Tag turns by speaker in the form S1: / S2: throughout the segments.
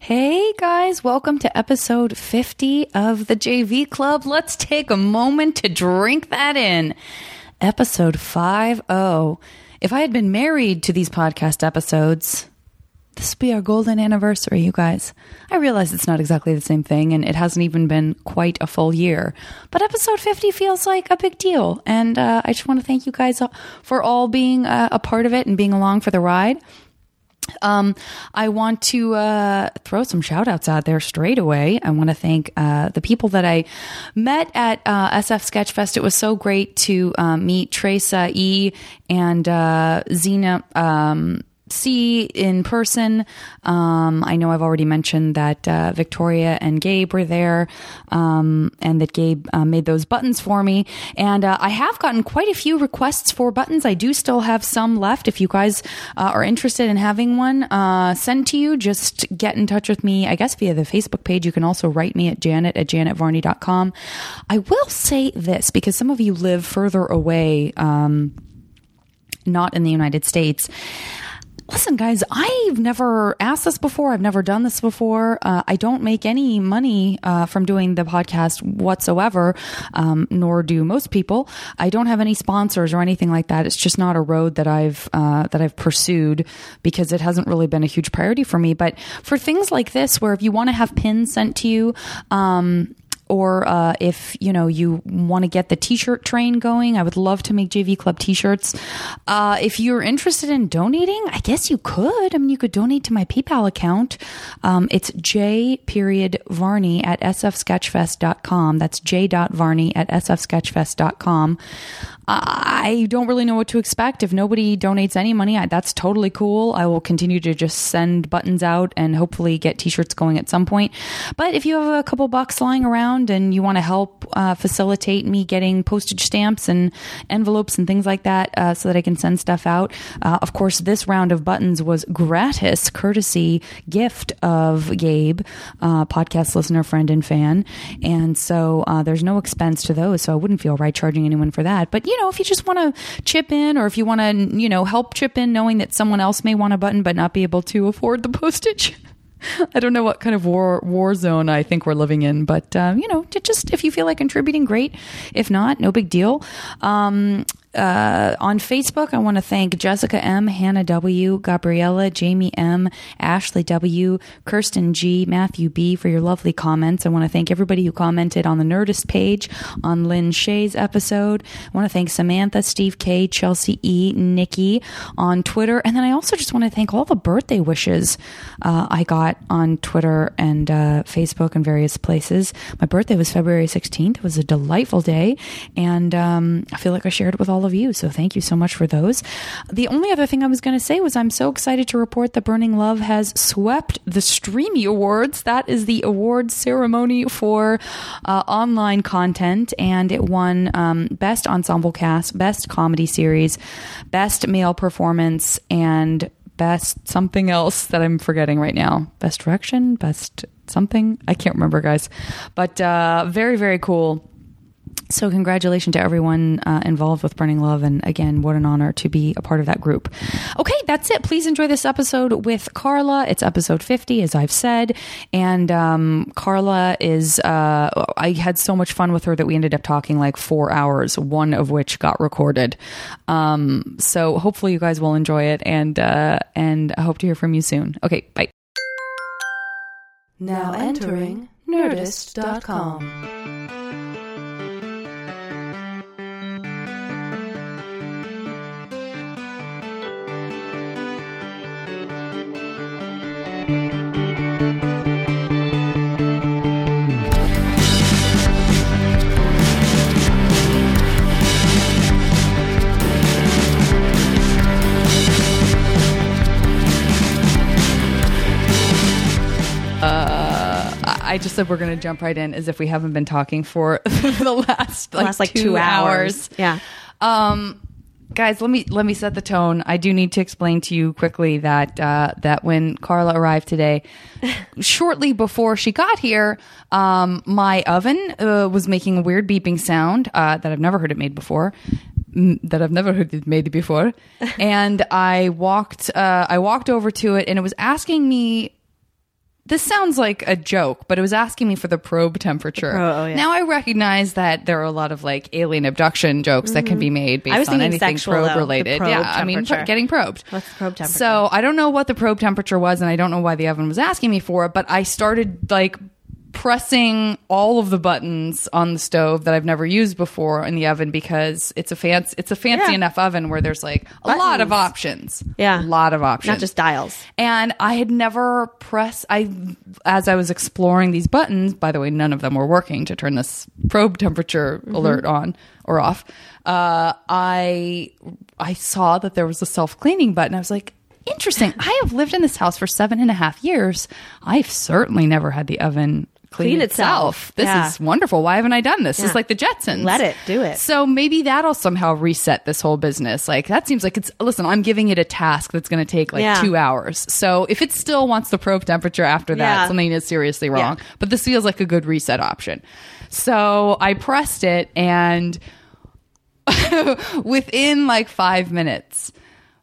S1: Hey guys, welcome to episode 50 of the JV Club. Let's take a moment to drink that in. Episode 50. If I had been married to these podcast episodes, this would be our golden anniversary, you guys. I realize it's not exactly the same thing, and it hasn't even been quite a full year. But episode 50 feels like a big deal, and I just want to thank you guys for all being a part of it and being along for the ride. I want to throw some shout outs out there straight away. I want to thank the people that I met at SF Sketchfest. It was so great to meet Teresa E. and Zena C in person. I know I've already mentioned that Victoria and Gabe were there, and that Gabe made those buttons for me. And I have gotten quite a few requests for buttons. I do still have some left. If you guys are interested in having one sent to you, just get in touch with me, I guess, via the Facebook page. You can also write me at janet@janetvarney.com. I will say this, because some of you live further away, not in the United States. Listen, guys, I've never asked this before. I've never done this before. I don't make any money from doing the podcast whatsoever, nor do most people. I don't have any sponsors or anything like that. It's just not a road that I've pursued, because it hasn't really been a huge priority for me. But for things like this, where if you want to have pins sent to you, or if you want to get the t-shirt train going, I would love to make JV Club t-shirts. If you're interested in donating, I guess you could. I mean, you could donate to my PayPal account. It's j.varney at sfsketchfest.com. That's j.varney at sfsketchfest.com. I don't really know what to expect. If nobody donates any money, that's totally cool. I will continue to just send buttons out and hopefully get t-shirts going at some point. But if you have a couple bucks lying around and you want to help facilitate me getting postage stamps and envelopes and things like that, so that I can send stuff out. Of course, this round of buttons was gratis, courtesy gift of Gabe, podcast listener, friend, and fan. And so there's no expense to those. So I wouldn't feel right charging anyone for that. But if you just want to chip in, or if you want to, help chip in, knowing that someone else may want a button but not be able to afford the postage. I don't know what kind of war zone I think we're living in, but just if you feel like contributing, great. If not, no big deal. On Facebook, I want to thank Jessica M, Hannah W, Gabriella, Jamie M, Ashley W, Kirsten G, Matthew B for your lovely comments. I want to thank everybody who commented on the Nerdist page on Lynn Shea's episode. I want to thank Samantha, Steve K, Chelsea E, Nikki on Twitter. And then I also just want to thank all the birthday wishes I got on Twitter and Facebook and various places. My birthday was February 16th. It was a delightful day, and I feel like I shared it with all of you, so thank you so much for those. The only other thing I was going to say was I'm so excited to report that Burning Love has swept the Streamy Awards. That is the awards ceremony for online content, and it won Best Ensemble Cast, Best Comedy Series, Best Male Performance, and Best something else that I'm forgetting right now. Best Direction, Best something. I can't remember, guys. But very, very cool. So congratulations to everyone involved with Burning Love. And again, what an honor to be a part of that group. Okay, that's it. Please enjoy this episode with Carla. It's episode 50, as I've said. And Carla is, I had so much fun with her that we ended up talking like 4 hours, one of which got recorded. So hopefully you guys will enjoy it, and I hope to hear from you soon. Okay, bye.
S2: Now entering Nerdist.com.
S1: I just said we're going to jump right in as if we haven't been talking for the last 2 hours.
S2: Yeah.
S1: Guys, let me set the tone. I do need to explain to you quickly that that when Carla arrived today, shortly before she got here, my oven was making a weird beeping sound that I've never heard it made before. And I walked over to it, and it was asking me this sounds like a joke, but it was asking me for the probe temperature. Now I recognize that there are a lot of like alien abduction jokes that can be made based on anything probe related. I mean, getting probed.
S2: What's the probe temperature?
S1: So I don't know what the probe temperature was, and I don't know why the oven was asking me for it, but I started like pressing all of the buttons on the stove that I've never used before in the oven, because it's a fancy enough oven where there's like a lot of options.
S2: Yeah.
S1: A lot of options.
S2: Not just dials.
S1: And I had never pressed, as I was exploring these buttons, by the way, none of them were working to turn this probe temperature alert on or off. I saw that there was a self-cleaning button. I was like, interesting. I have lived in this house for 7.5 years. I've certainly never had the oven clean itself. This is wonderful. Why haven't I done this? It's like the Jetsons.
S2: Let it do it.
S1: So maybe that'll somehow reset this whole business. Like, that seems like listen, I'm giving it a task that's going to take like 2 hours. So if it still wants the probe temperature after that, something is seriously wrong. But this feels like a good reset option. So I pressed it, and within like 5 minutes,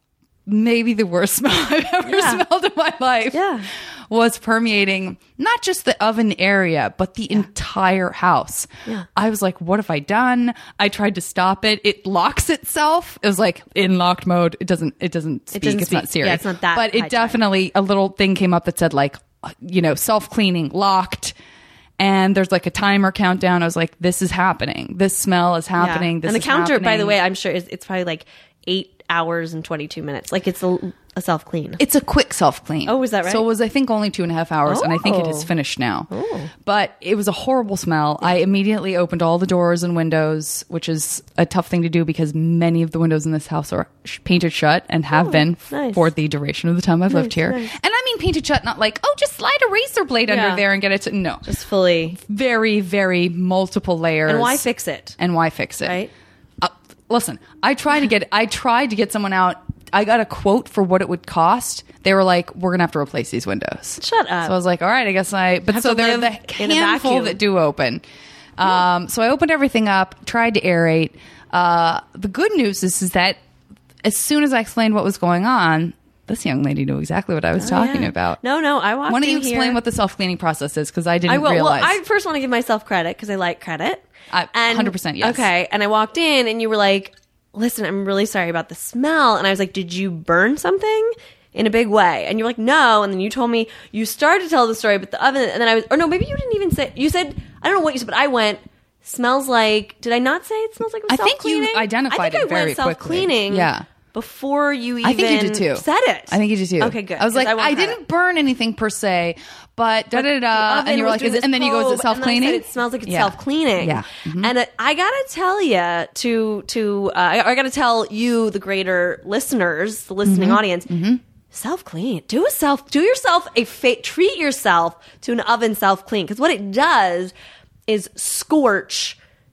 S1: maybe the worst smell I've ever smelled in my life was permeating not just the oven area, but the entire house. I was like, what have I done? I tried to stop it. It locks itself. It was like in locked mode. It doesn't speak. It's not Siri.
S2: Yeah, it's not that.
S1: But it definitely, a little thing came up that said like, self-cleaning, locked. And there's like a timer countdown. I was like, this is happening. This smell is happening.
S2: Yeah. And the counter, by the way, I'm sure it's probably like 8 hours and 22 minutes. Like, it's a self-clean.
S1: It's a quick self-clean.
S2: Oh, was that right?
S1: So it was, I think, only 2.5 hours, and I think it is finished now. But it was a horrible smell. I immediately opened all the doors and windows, which is a tough thing to do because many of the windows in this house are painted shut and have been for the duration of the time I've lived here. And I mean painted shut, not like, just slide a razor blade under there and get it to... No.
S2: Just fully...
S1: Very, very multiple layers.
S2: And why fix it?
S1: Right? Listen, I tried to get someone out. I got a quote for what it would cost. They were like, we're going to have to replace these windows.
S2: Shut up.
S1: So I was like, all right, I guess but so they're the handful that do open. So I opened everything up, tried to aerate. The good news is that as soon as I explained what was going on, this young lady knew exactly what I was talking about.
S2: No, I walked in.
S1: Why don't you explain what the self-cleaning process is? Because I didn't realize.
S2: Well, I first want to give myself credit because I like credit.
S1: 100% yes.
S2: Okay, and I walked in and you were like, listen, I'm really sorry about the smell. And I was like, did you burn something in a big way? And you're like, no. And then you told me, you started to tell the story, but the oven, and then I was, or no, maybe you didn't even say, you said, I don't know what you said, but I went, smells like, did I not say it smells like it was self-cleaning?
S1: I think you identified it very quickly.
S2: Self-cleaning.
S1: Yeah.
S2: Before you even
S1: I think you did too.
S2: said it.
S1: I think you did too.
S2: Okay, good.
S1: I was like, I didn't burn anything per se, but da-da-da. And you were like, and then you go, is it self-cleaning?
S2: It smells like it's self-cleaning.
S1: Yeah. Mm-hmm.
S2: And I gotta tell you, I gotta tell you, the greater listeners, the listening audience, self-clean. Do yourself treat yourself to an oven self-clean. Because what it does is scorch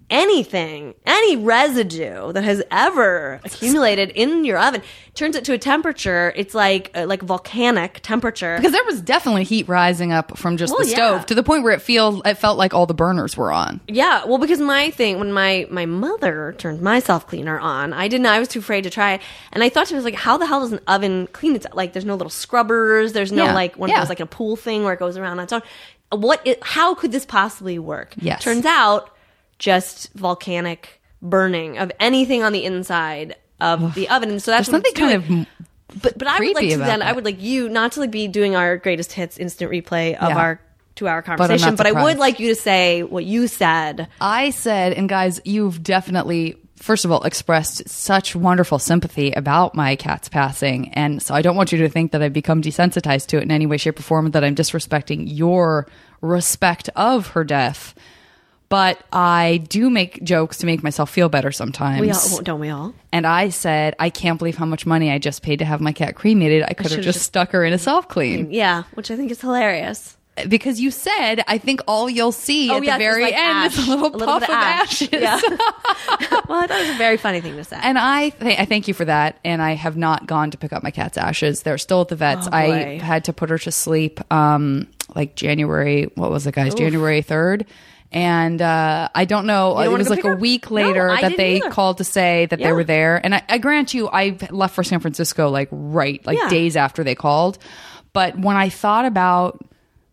S2: any residue that has ever accumulated in your oven, turns it to a temperature. It's like volcanic temperature.
S1: Because there was definitely heat rising up from just the stove to the point where it felt like all the burners were on.
S2: Yeah, well, because my thing, when my mother turned my self-cleaner on, I was too afraid to try it. And I thought to myself, like, how the hell does an oven clean itself? Like, there's no little scrubbers. There's no, one of those, like, a pool thing where it goes around on its own. How could this possibly work?
S1: Yes.
S2: Turns out, just volcanic burning of anything on the inside of the oven. And so that's
S1: something kind of
S2: but I would like to then, I would like you not to be doing our greatest hits instant replay of our 2-hour conversation, but I would like you to say what you said.
S1: I said, and guys, you've definitely, first of all, expressed such wonderful sympathy about my cat's passing. And so I don't want you to think that I've become desensitized to it in any way, shape, or form, that I'm disrespecting your respect of her death. But I do make jokes to make myself feel better sometimes.
S2: Don't we all?
S1: And I said, I can't believe how much money I just paid to have my cat cremated. I could have just stuck her in a self-clean.
S2: Yeah, which I think is hilarious.
S1: Because you said, I think all you'll see at the very end is a little puff of ashes.
S2: Yeah. Well, I thought it was a very funny thing to say.
S1: And I thank you for that. And I have not gone to pick up my cat's ashes. They're still at the vet's. I had to put her to sleep like January, what was it, guys? Oof. January 3rd. And I don't know, it was like a week later that they called to say that they were there. And I grant you, I left for San Francisco days after they called. But when I thought about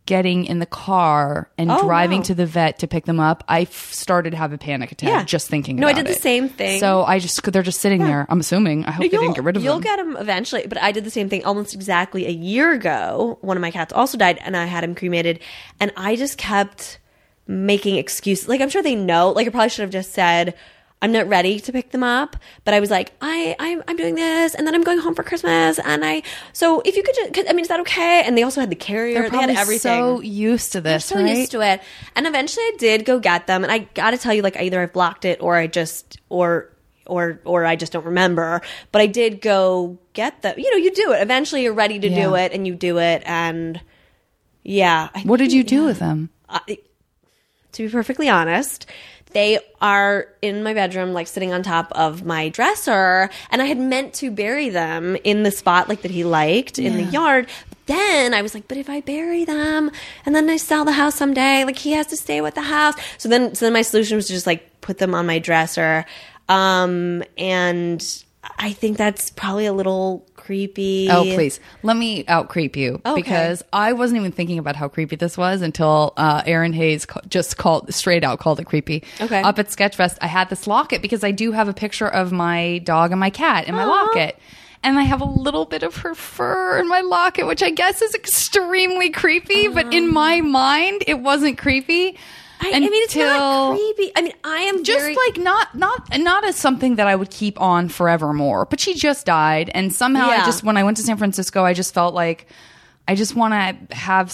S1: getting in the car and driving
S2: wow.
S1: to the vet to pick them up, I started to have a panic attack just thinking about it.
S2: No, I did the same thing.
S1: So they're just sitting there. I'm assuming. I hope they didn't get rid of them.
S2: You'll get them eventually. But I did the same thing almost exactly a year ago. One of my cats also died, and I had him cremated. And I just kept making excuses. Like, I'm sure they know. Like, I probably should have just said, I'm not ready to pick them up, but I was like, I'm doing this, and then I'm going home for Christmas, so if you could just, is that okay? And they also had the carrier, they had everything.
S1: So used to this,
S2: They're so used to it. And eventually I did go get them, and I gotta tell you, like, either I've blocked it or I just, or I just don't remember, but I did go get them. You do it. Eventually you're ready to do it, and you do it, and
S1: what did you do with them?
S2: To be perfectly honest, they are in my bedroom, like sitting on top of my dresser, and I had meant to bury them in the spot like that he liked in the yard. But then I was like, but if I bury them and then I sell the house someday, like he has to stay with the house. So then my solution was to just like put them on my dresser. And I think that's probably a little creepy.
S1: Oh, please. Let me out-creep you. Okay. Because I wasn't even thinking about how creepy this was until Aaron Hayes just called it creepy.
S2: Okay.
S1: Up at Sketchfest, I had this locket because I do have a picture of my dog and my cat in my locket. And I have a little bit of her fur in my locket, which I guess is extremely creepy. But in my mind, it wasn't creepy.
S2: It's not creepy. I am
S1: just like not as something that I would keep on forevermore. But she just died, and somehow when I went to San Francisco, I just felt like I just want to have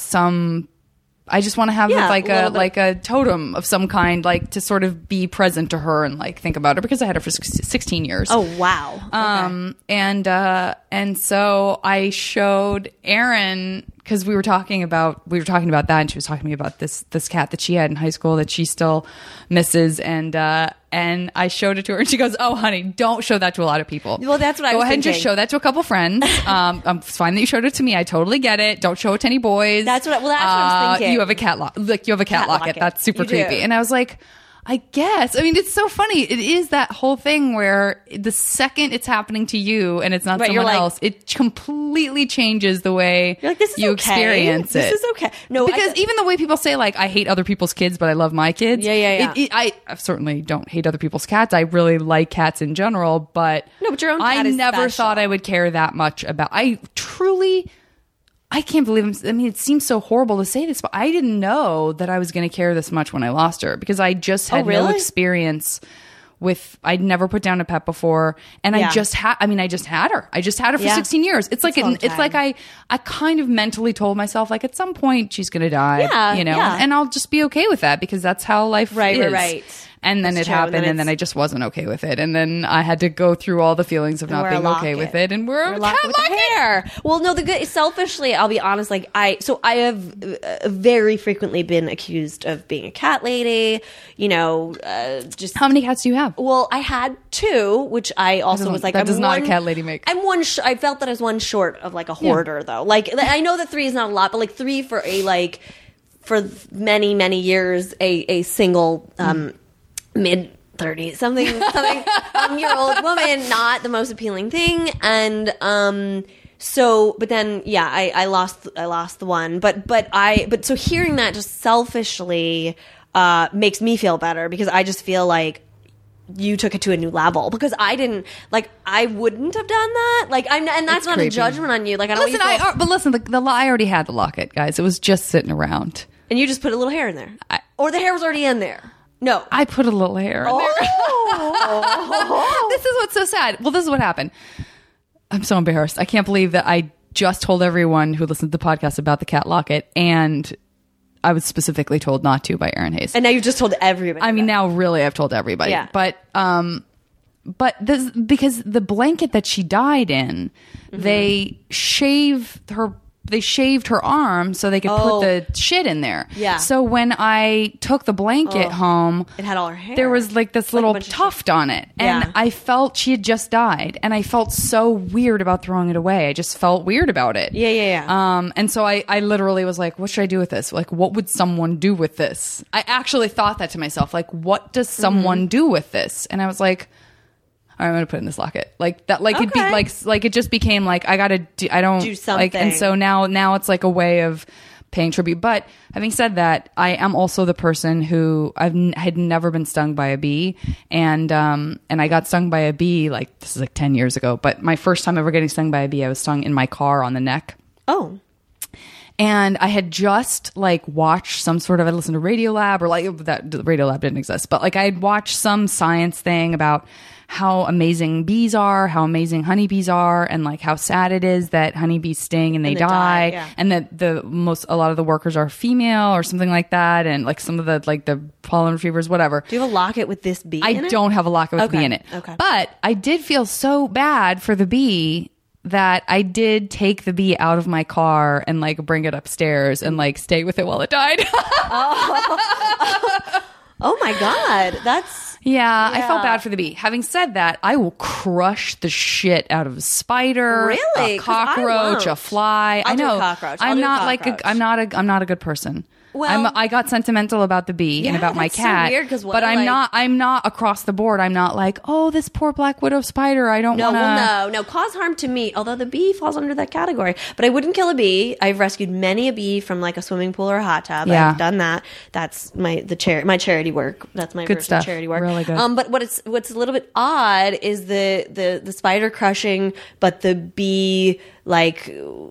S1: like a totem of some kind, like to sort of be present to her and like think about her, because I had her for 16 years.
S2: Oh wow. Okay.
S1: And so I showed Erin, because we were talking about that, and she was talking to me about this cat that she had in high school that she still misses, and I showed it to her, and she goes, "Oh, honey, don't show that to a lot of people."
S2: Well, that's what I was thinking.
S1: Go ahead and just show that to a couple friends. It's fine that you showed it to me. I totally get it. Don't show it to any boys.
S2: That's what I was thinking.
S1: You have a cat locket. That's super creepy. And I was like, I guess. It's so funny. It is that whole thing where the second it's happening to you and it's not someone else, it completely changes the way you experience it.
S2: This is okay. No,
S1: because even the way people say, like, I hate other people's kids, but I love my kids.
S2: Yeah.
S1: I certainly don't hate other people's cats. I really like cats in general, but
S2: your own cat is
S1: never
S2: special.
S1: thought I would care that much about. I can't believe it seems so horrible to say this, but I didn't know that I was going to care this much when I lost her, because I just had no experience with, I'd never put down a pet before, and I just had her. I just had her for 16 years. It's like I kind of mentally told myself, like, at some point she's going to die, and I'll just be okay with that, because that's how life is.
S2: Right.
S1: And then it happened, and then I just wasn't okay with it. And then I had to go through all the feelings of not being okay with it. And we're
S2: locked with the hair. Well, no, selfishly, I'll be honest, like, I have very frequently been accused of being a cat lady, just.
S1: How many cats do you have?
S2: Well, I had 2, which I also was like,
S1: that does not a cat lady make.
S2: I'm one, I felt that I was one short of like a hoarder, though. Like, I know that 3 is not a lot, but like 3 for for many, many years, a single, mid-30s, something year old woman, not the most appealing thing. And but then I lost the one. But so hearing that just selfishly makes me feel better, because I just feel like you took it to a new level, because I wouldn't have done that. Like, and that's
S1: it's
S2: not
S1: creepy.
S2: A judgment on you. Like, I don't
S1: listen, but listen, I already had the locket, guys. It was just sitting around,
S2: and you just put a little hair in there, or the hair was already in there. No.
S1: I put a little hair in there. This is what's so sad. Well, this is what happened. I'm so embarrassed. I can't believe that I just told everyone who listened to the podcast about the cat locket, and I was specifically told not to by Aaron Hayes.
S2: And now you've just told everybody.
S1: Now really I've told everybody.
S2: Yeah.
S1: But this, because the blanket that she died in, they shaved her arm so they could put the shit in there.
S2: Yeah.
S1: So when I took the blanket home,
S2: it had all her hair.
S1: There was like this little tuft on it. And I felt she had just died. And I felt so weird about throwing it away. I just felt weird about it.
S2: Yeah.
S1: And so I literally was like, what should I do with this? Like, what would someone do with this? I actually thought that to myself. Like, what does someone do with this? And I was like, I'm going to put it in this locket. Like that, like it'd be like it just became like, I don't do something. Like, and so now it's like a way of paying tribute. But having said that, I am also the person who had never been stung by a bee, and I got stung by a bee like this is like 10 years ago. But my first time ever getting stung by a bee, I was stung in my car on the neck.
S2: Oh.
S1: And I had just like watched some sort of, I listened to Radiolab, or like that Radiolab didn't exist, but like I had watched some science thing about how amazing bees are, how amazing honeybees are, and like how sad it is that honeybees sting and they die,
S2: yeah.
S1: and that a lot of the workers are female or something like that, and like some of the like the pollen retrievers, whatever.
S2: Do you have a locket with this bee in it?
S1: I don't have a locket with bee in it.
S2: Okay.
S1: But I did feel so bad for the bee that I did take the bee out of my car and like bring it upstairs and like stay with it while it died.
S2: Oh my God. That's...
S1: Yeah, I felt bad for the bee. Having said that, I will crush the shit out of a spider,
S2: Really?
S1: a
S2: 'Cause I
S1: cockroach, a
S2: won't.
S1: fly.
S2: I'll
S1: I
S2: do
S1: know.
S2: cockroach. I'll
S1: I'm
S2: do
S1: not
S2: cockroach.
S1: I'm not a good person.
S2: Well-
S1: I got sentimental about the bee and
S2: Yeah,
S1: about my
S2: that's so
S1: cat.
S2: weird, 'cause what,
S1: but I'm
S2: like-
S1: not across the board. I'm not like, oh, this poor black widow spider. I don't
S2: No,
S1: want to.
S2: well, no, cause harm to me. Although the bee falls under that category, but I wouldn't kill a bee. I've rescued many a bee from like a swimming pool or a hot tub.
S1: Yeah.
S2: I've done that. That's my charity work. That's my
S1: Good
S2: version of
S1: stuff.
S2: charity work.
S1: Really good.
S2: But what's a little bit odd is the spider crushing, but the bee like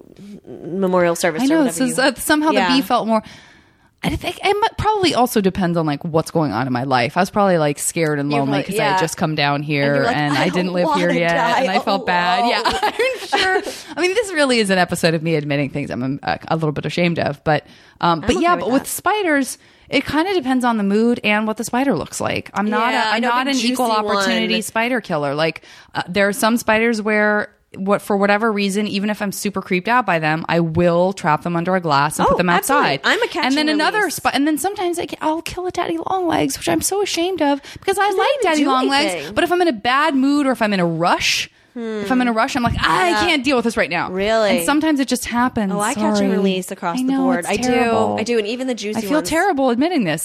S2: memorial service.
S1: I
S2: or
S1: know.
S2: whatever
S1: So somehow
S2: Yeah.
S1: the bee felt more. I think it probably also depends on like what's going on in my life. I was probably like scared and lonely
S2: probably-
S1: because I
S2: yeah.
S1: had just come down here
S2: you're like,
S1: and
S2: I
S1: I didn't
S2: don't
S1: live here
S2: wanna
S1: yet,
S2: die
S1: and I felt bad.
S2: alone.
S1: Yeah, I'm sure. I mean, this really is an episode of me admitting things I'm a little bit ashamed of, but
S2: okay
S1: yeah,
S2: with
S1: but with
S2: that.
S1: spiders, it kind of depends on the mood and what the spider looks like. I'm not
S2: Yeah, I
S1: I'm
S2: know,
S1: not
S2: big
S1: an equal
S2: juicy
S1: opportunity
S2: one.
S1: spider killer. Like there are some spiders where. For whatever reason, even if I'm super creeped out by them, I will trap them under a glass and
S2: Oh,
S1: put them outside.
S2: absolutely. I'm a catch
S1: and then
S2: and
S1: another
S2: release.
S1: and then sometimes I'll kill a daddy long legs, which I'm so ashamed of because I
S2: they
S1: like
S2: don't
S1: daddy
S2: do
S1: long legs.
S2: anything.
S1: But if I'm in a bad mood or if I'm in a rush, I'm like, I can't deal with this right now.
S2: Really?
S1: And sometimes it just happens.
S2: Oh, I catch and
S1: Sorry.
S2: release across
S1: I
S2: the
S1: know,
S2: board.
S1: it's terrible.
S2: I do, and even the juicy
S1: I feel
S2: ones.
S1: terrible admitting this.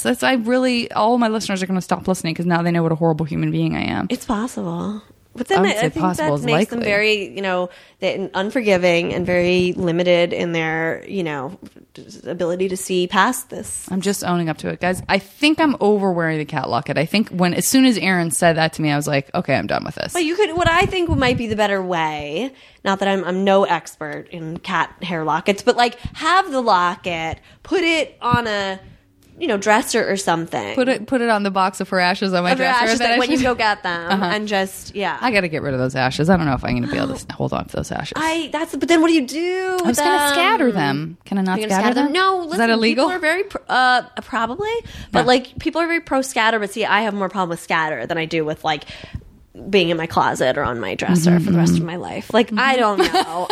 S1: All my listeners are going to stop listening because now they know what a horrible human being I am.
S2: It's possible. But then
S1: I would
S2: I
S1: say
S2: think
S1: possible
S2: that
S1: is
S2: makes them
S1: likely.
S2: very, unforgiving and very limited in their, ability to see past this.
S1: I'm just owning up to it, guys. I think I'm over wearing the cat locket. I think as soon as Aaron said that to me, I was like, okay, I'm done with this.
S2: But what I think might be the better way, not that I'm no expert in cat hair lockets, but like have the locket, put it on a, dresser or something.
S1: Put it on the box of her ashes on my
S2: Of your
S1: dresser.
S2: ashes
S1: that I
S2: when you
S1: should-
S2: go get them and just,
S1: I got to get rid of those ashes. I don't know if I'm going to be able to hold on to those ashes.
S2: but then what do you do?
S1: I was going to scatter them. Can I not
S2: You're gonna
S1: scatter them?
S2: No,
S1: Is
S2: listen,
S1: that illegal?
S2: People are very probably, but like people are very pro scatter. But see, I have more problem with scatter than I do with like being in my closet or on my dresser for the rest of my life. Like I don't know.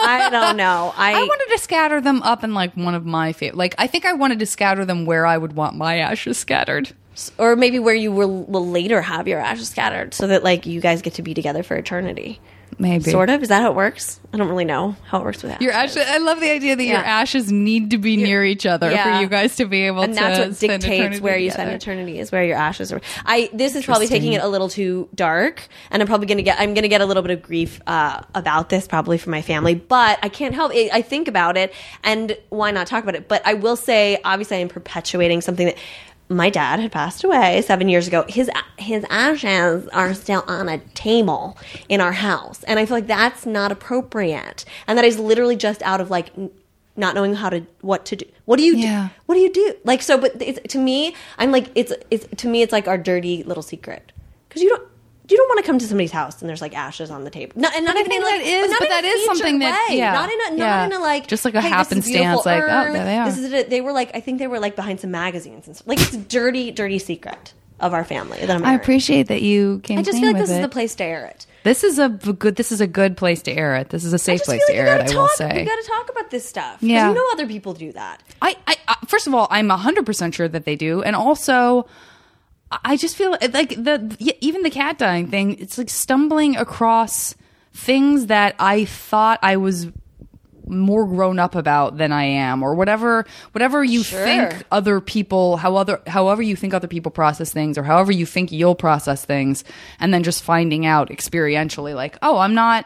S1: I wanted to scatter them up in like one of my favorite. Like I think I wanted to scatter them where I would want my ashes scattered.
S2: or maybe where you will later have your ashes scattered, so that like you guys get to be together for eternity.
S1: Maybe.
S2: Sort of. Is that how it works? I don't really know how it works with that.
S1: Your ashes. I love the idea that your
S2: Yeah.
S1: ashes need to be near each other
S2: Yeah.
S1: for you guys to be able
S2: and
S1: to.
S2: that's what
S1: spend
S2: dictates
S1: eternity
S2: where you
S1: together.
S2: spend eternity is where your ashes are. This is probably taking it a little too dark, and I'm gonna get a little bit of grief about this probably from my family, but I can't help it. I think about it, and why not talk about it? But I will say, obviously, I am perpetuating something that my dad had passed away 7 years ago. His ashes are still on a table in our house, and I feel like that's not appropriate, and that is literally just out of like not knowing what to do. What do you do?
S1: Yeah.
S2: What do you do? Like so, but to me, I'm like it's to me it's like our dirty little secret because you don't want to come to somebody's house and there's like ashes on the table. Not even
S1: I think
S2: in like,
S1: that is-
S2: not
S1: but
S2: in a
S1: that is
S2: featured
S1: something that-
S2: way.
S1: yeah.
S2: Not in
S1: Yeah.
S2: a like
S1: Just like a
S2: hey, this is
S1: happenstance,
S2: beautiful
S1: like, oh,
S2: urn.
S1: there they are.
S2: This is it. They were like I think they were like behind some magazines and stuff. Like it's a dirty secret of our family that I'm
S1: I
S2: married.
S1: appreciate that you came.
S2: I just
S1: clean
S2: feel like
S1: with
S2: this is
S1: it.
S2: the place to air it.
S1: This is a good place to air it. This is a
S2: I
S1: safe
S2: just
S1: place
S2: feel
S1: to
S2: like
S1: air
S2: you
S1: it.
S2: gotta
S1: I will
S2: talk.
S1: say.
S2: You got to talk about this stuff. 'Cause
S1: Yeah.
S2: you know other people do that.
S1: I first of all, I'm 100% sure that they do, and also, I just feel like even the cat dying thing. It's like stumbling across things that I thought I was more grown up about than I am, or whatever you
S2: Sure.
S1: think other people, however you think other people process things, or however you think you'll process things, and then just finding out experientially, like, oh, I'm not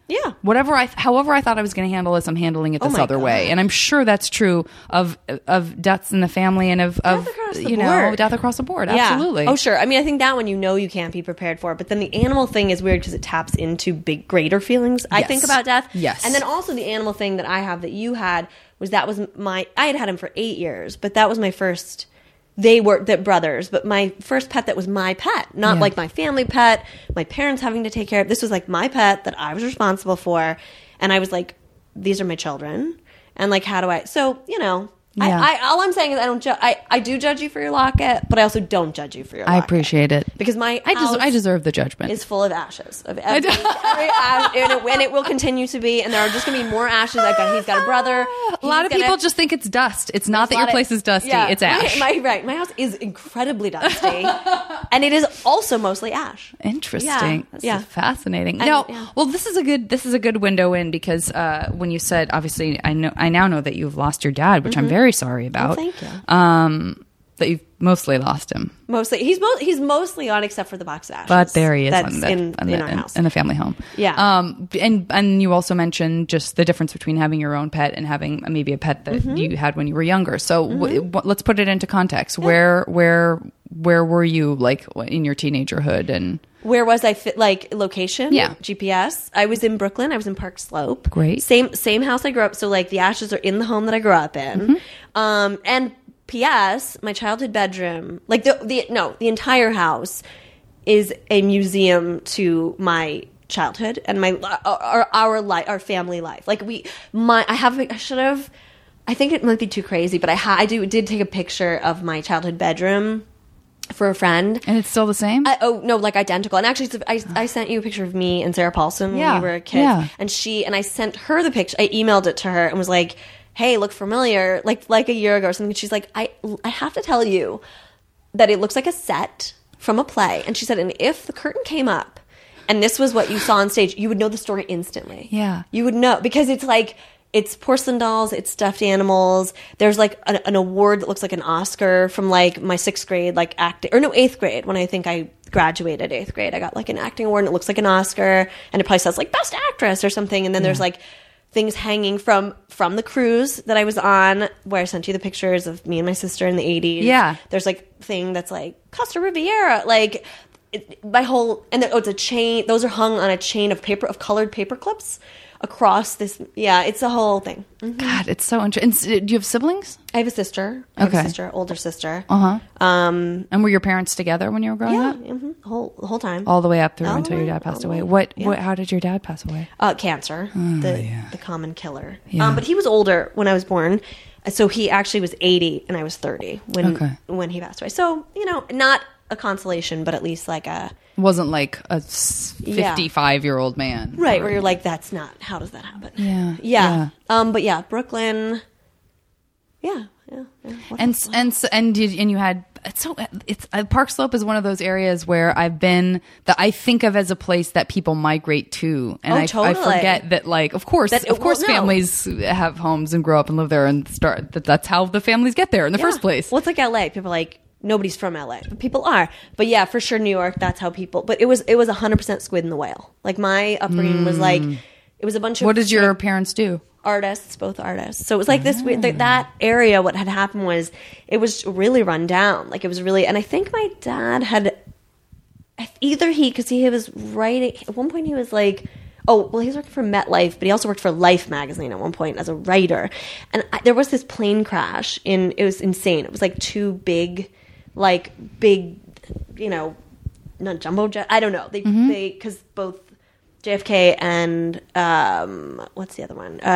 S2: Yeah.
S1: However I thought I was going to handle this, I'm handling it this
S2: my
S1: other way.
S2: God.
S1: And I'm sure that's true of deaths in the family and of
S2: across the
S1: you know,
S2: board.
S1: death across the board.
S2: Yeah.
S1: Absolutely.
S2: Oh, sure. I mean, I think that one you can't be prepared for. But then the animal thing is weird because it taps into greater feelings, I think, about death.
S1: Yes.
S2: And then also the animal thing that I have that you had I had him for 8 years, but that was my first. They were the brothers, but my first pet that was my pet, not like my family pet, my parents having to take care of. This was like my pet that I was responsible for. And I was like, these are my children. And like, how do I, so, you know, all I'm saying is I do judge you for your locket, but I also don't judge you for your locket.
S1: I appreciate it.
S2: Because
S1: I deserve the judgment.
S2: Is full of ashes. Of every ash, and it will continue to be. And there are just going to be more ashes. He's got a brother.
S1: A lot of people just think it's dust. It's not that your place is dusty. Yeah, it's ash.
S2: My house is incredibly dusty. And it is also mostly ash.
S1: Interesting. This is fascinating. Well, this is a good window in because when you said, obviously, I now know that you've lost your dad, which I'm very sorry about.
S2: Oh, thank you.
S1: That you've mostly lost him.
S2: Mostly, he's mostly on, except for the box of ashes.
S1: But there he is
S2: in our house,
S1: in the family home.
S2: Yeah.
S1: And you also mentioned just the difference between having your own pet and having maybe a pet that you had when you were younger. So let's put it into context. Yeah. Where were you like in your teenagerhood and?
S2: Where was I location?
S1: Yeah.
S2: GPS. I was in Brooklyn. I was in Park Slope.
S1: Great.
S2: Same house I grew up. So like the ashes are in the home that I grew up in. And P.S. my childhood bedroom, like the entire house is a museum to my childhood and our family life. Like I think it might be too crazy, but I did take a picture of my childhood bedroom for a friend.
S1: And it's still the same?
S2: Like identical. And actually, I sent you a picture of me and Sarah Paulson when we were kids.
S1: Yeah.
S2: And I sent her the picture. I emailed it to her and was like, hey, look familiar, like a year ago or something. And she's like, I have to tell you that it looks like a set from a play. And she said, and if the curtain came up and this was what you saw on stage, you would know the story instantly.
S1: Yeah.
S2: You would know. Because it's like, it's porcelain dolls, it's stuffed animals. There's like an award that looks like an Oscar from like my 6th grade, like acting, or no, 8th grade, when I think I graduated 8th grade. I got like an acting award and it looks like an Oscar and it probably says like best actress or something. And then there's like things hanging from the cruise that I was on, where I sent you the pictures of me and my sister in the 80s.
S1: Yeah.
S2: There's like thing that's like Costa Riviera, like it's a chain. Those are hung on a chain of colored paper clips across this. Yeah, it's a whole thing.
S1: God, it's so interesting. Do you have siblings?
S2: I have a sister. Older sister.
S1: And were your parents together when you were growing up?
S2: The whole time.
S1: All the way up through until your dad passed away. How did your dad pass away?
S2: Cancer, the common killer. Yeah. But he was older when I was born. So he actually was 80 and I was 30 when he passed away. So, not a consolation, but at least like a...
S1: Wasn't like a 55-year-old man.
S2: Right, where you're like, that's not... How does that happen?
S1: Yeah.
S2: But yeah, Brooklyn... Yeah.
S1: And you had... Park Slope is one of those areas where I've been, that I think of as a place that people migrate to. And I forget that, like, of course families have homes and grow up and live there and that's how the families get there in the first place.
S2: Well, it's like LA. People are like, nobody's from LA, but people are. But yeah, for sure, New York, that's how people, but it was 100% Squid and the Whale. Like my upbringing was like, it was a bunch of...
S1: What did your parents do?
S2: Artists, both artists. So it was like this weird, that area, what had happened was it was really run down. Like it was really, and I think my dad had because he was writing, at one point he was like, he was working for MetLife, but he also worked for Life magazine at one point as a writer. And there was this plane crash it was insane. It was like two big, not jumbo jet. I don't know. They, because both JFK and what's the other one?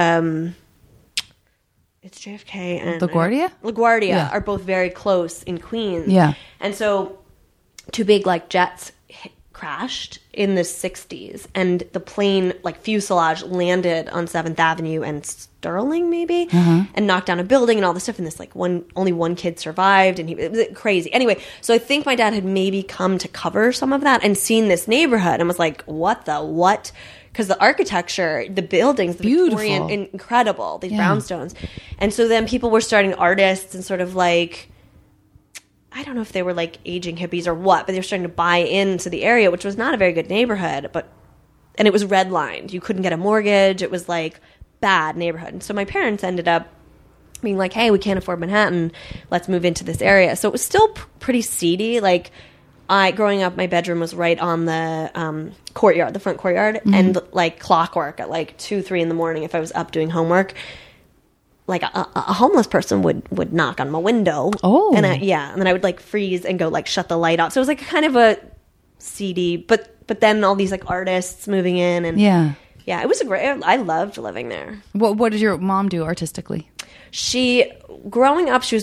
S2: It's JFK and LaGuardia are both very close in Queens.
S1: Yeah,
S2: and so two big like jets crashed in the 60s, and the plane fuselage landed on 7th Avenue and Sterling maybe, and knocked down a building and all this stuff. And this only one kid survived, and it was crazy. Anyway, so I think my dad had maybe come to cover some of that and seen this neighborhood and was like, what? Because the architecture, the buildings, the Victorian, incredible, these brownstones. And so then people were starting, artists, and sort of like, I don't know if they were like aging hippies or what, but they were starting to buy into the area, which was not a very good neighborhood, but and it was redlined. You couldn't get a mortgage. It was like bad neighborhood. And so my parents ended up being like, hey, we can't afford Manhattan. Let's move into this area. So it was still pretty seedy. Like, growing up, my bedroom was right on the courtyard, the front courtyard, and like clockwork at like 2-3 in the morning, if I was up doing homework, like a homeless person would knock on my window.
S1: Oh,
S2: and then I would like freeze and go like shut the light off. So it was like kind of a seedy, but then all these like artists moving in, and
S1: yeah,
S2: it was I loved living there.
S1: What did your mom do artistically?
S2: Growing up, she was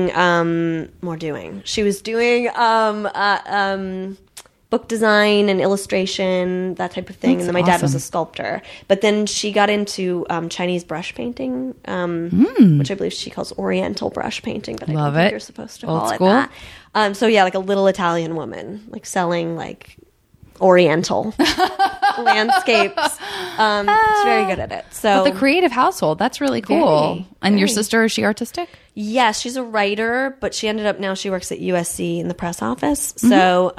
S2: she was doing book design and illustration, that type of thing.
S1: That's
S2: and then my dad was
S1: awesome.
S2: a sculptor. But then she got into Chinese brush painting, which I believe she calls Oriental brush painting, but I
S1: Love
S2: don't think
S1: it.
S2: you're supposed to
S1: Old
S2: call
S1: school.
S2: it that. So yeah, like a little Italian woman, like selling like Oriental landscapes. She's very good at it. So
S1: But the creative household, that's really cool.
S2: Very,
S1: and your
S2: very.
S1: sister, is she artistic?
S2: yes, she's a writer, but she ended up now she works at USC in the press office. So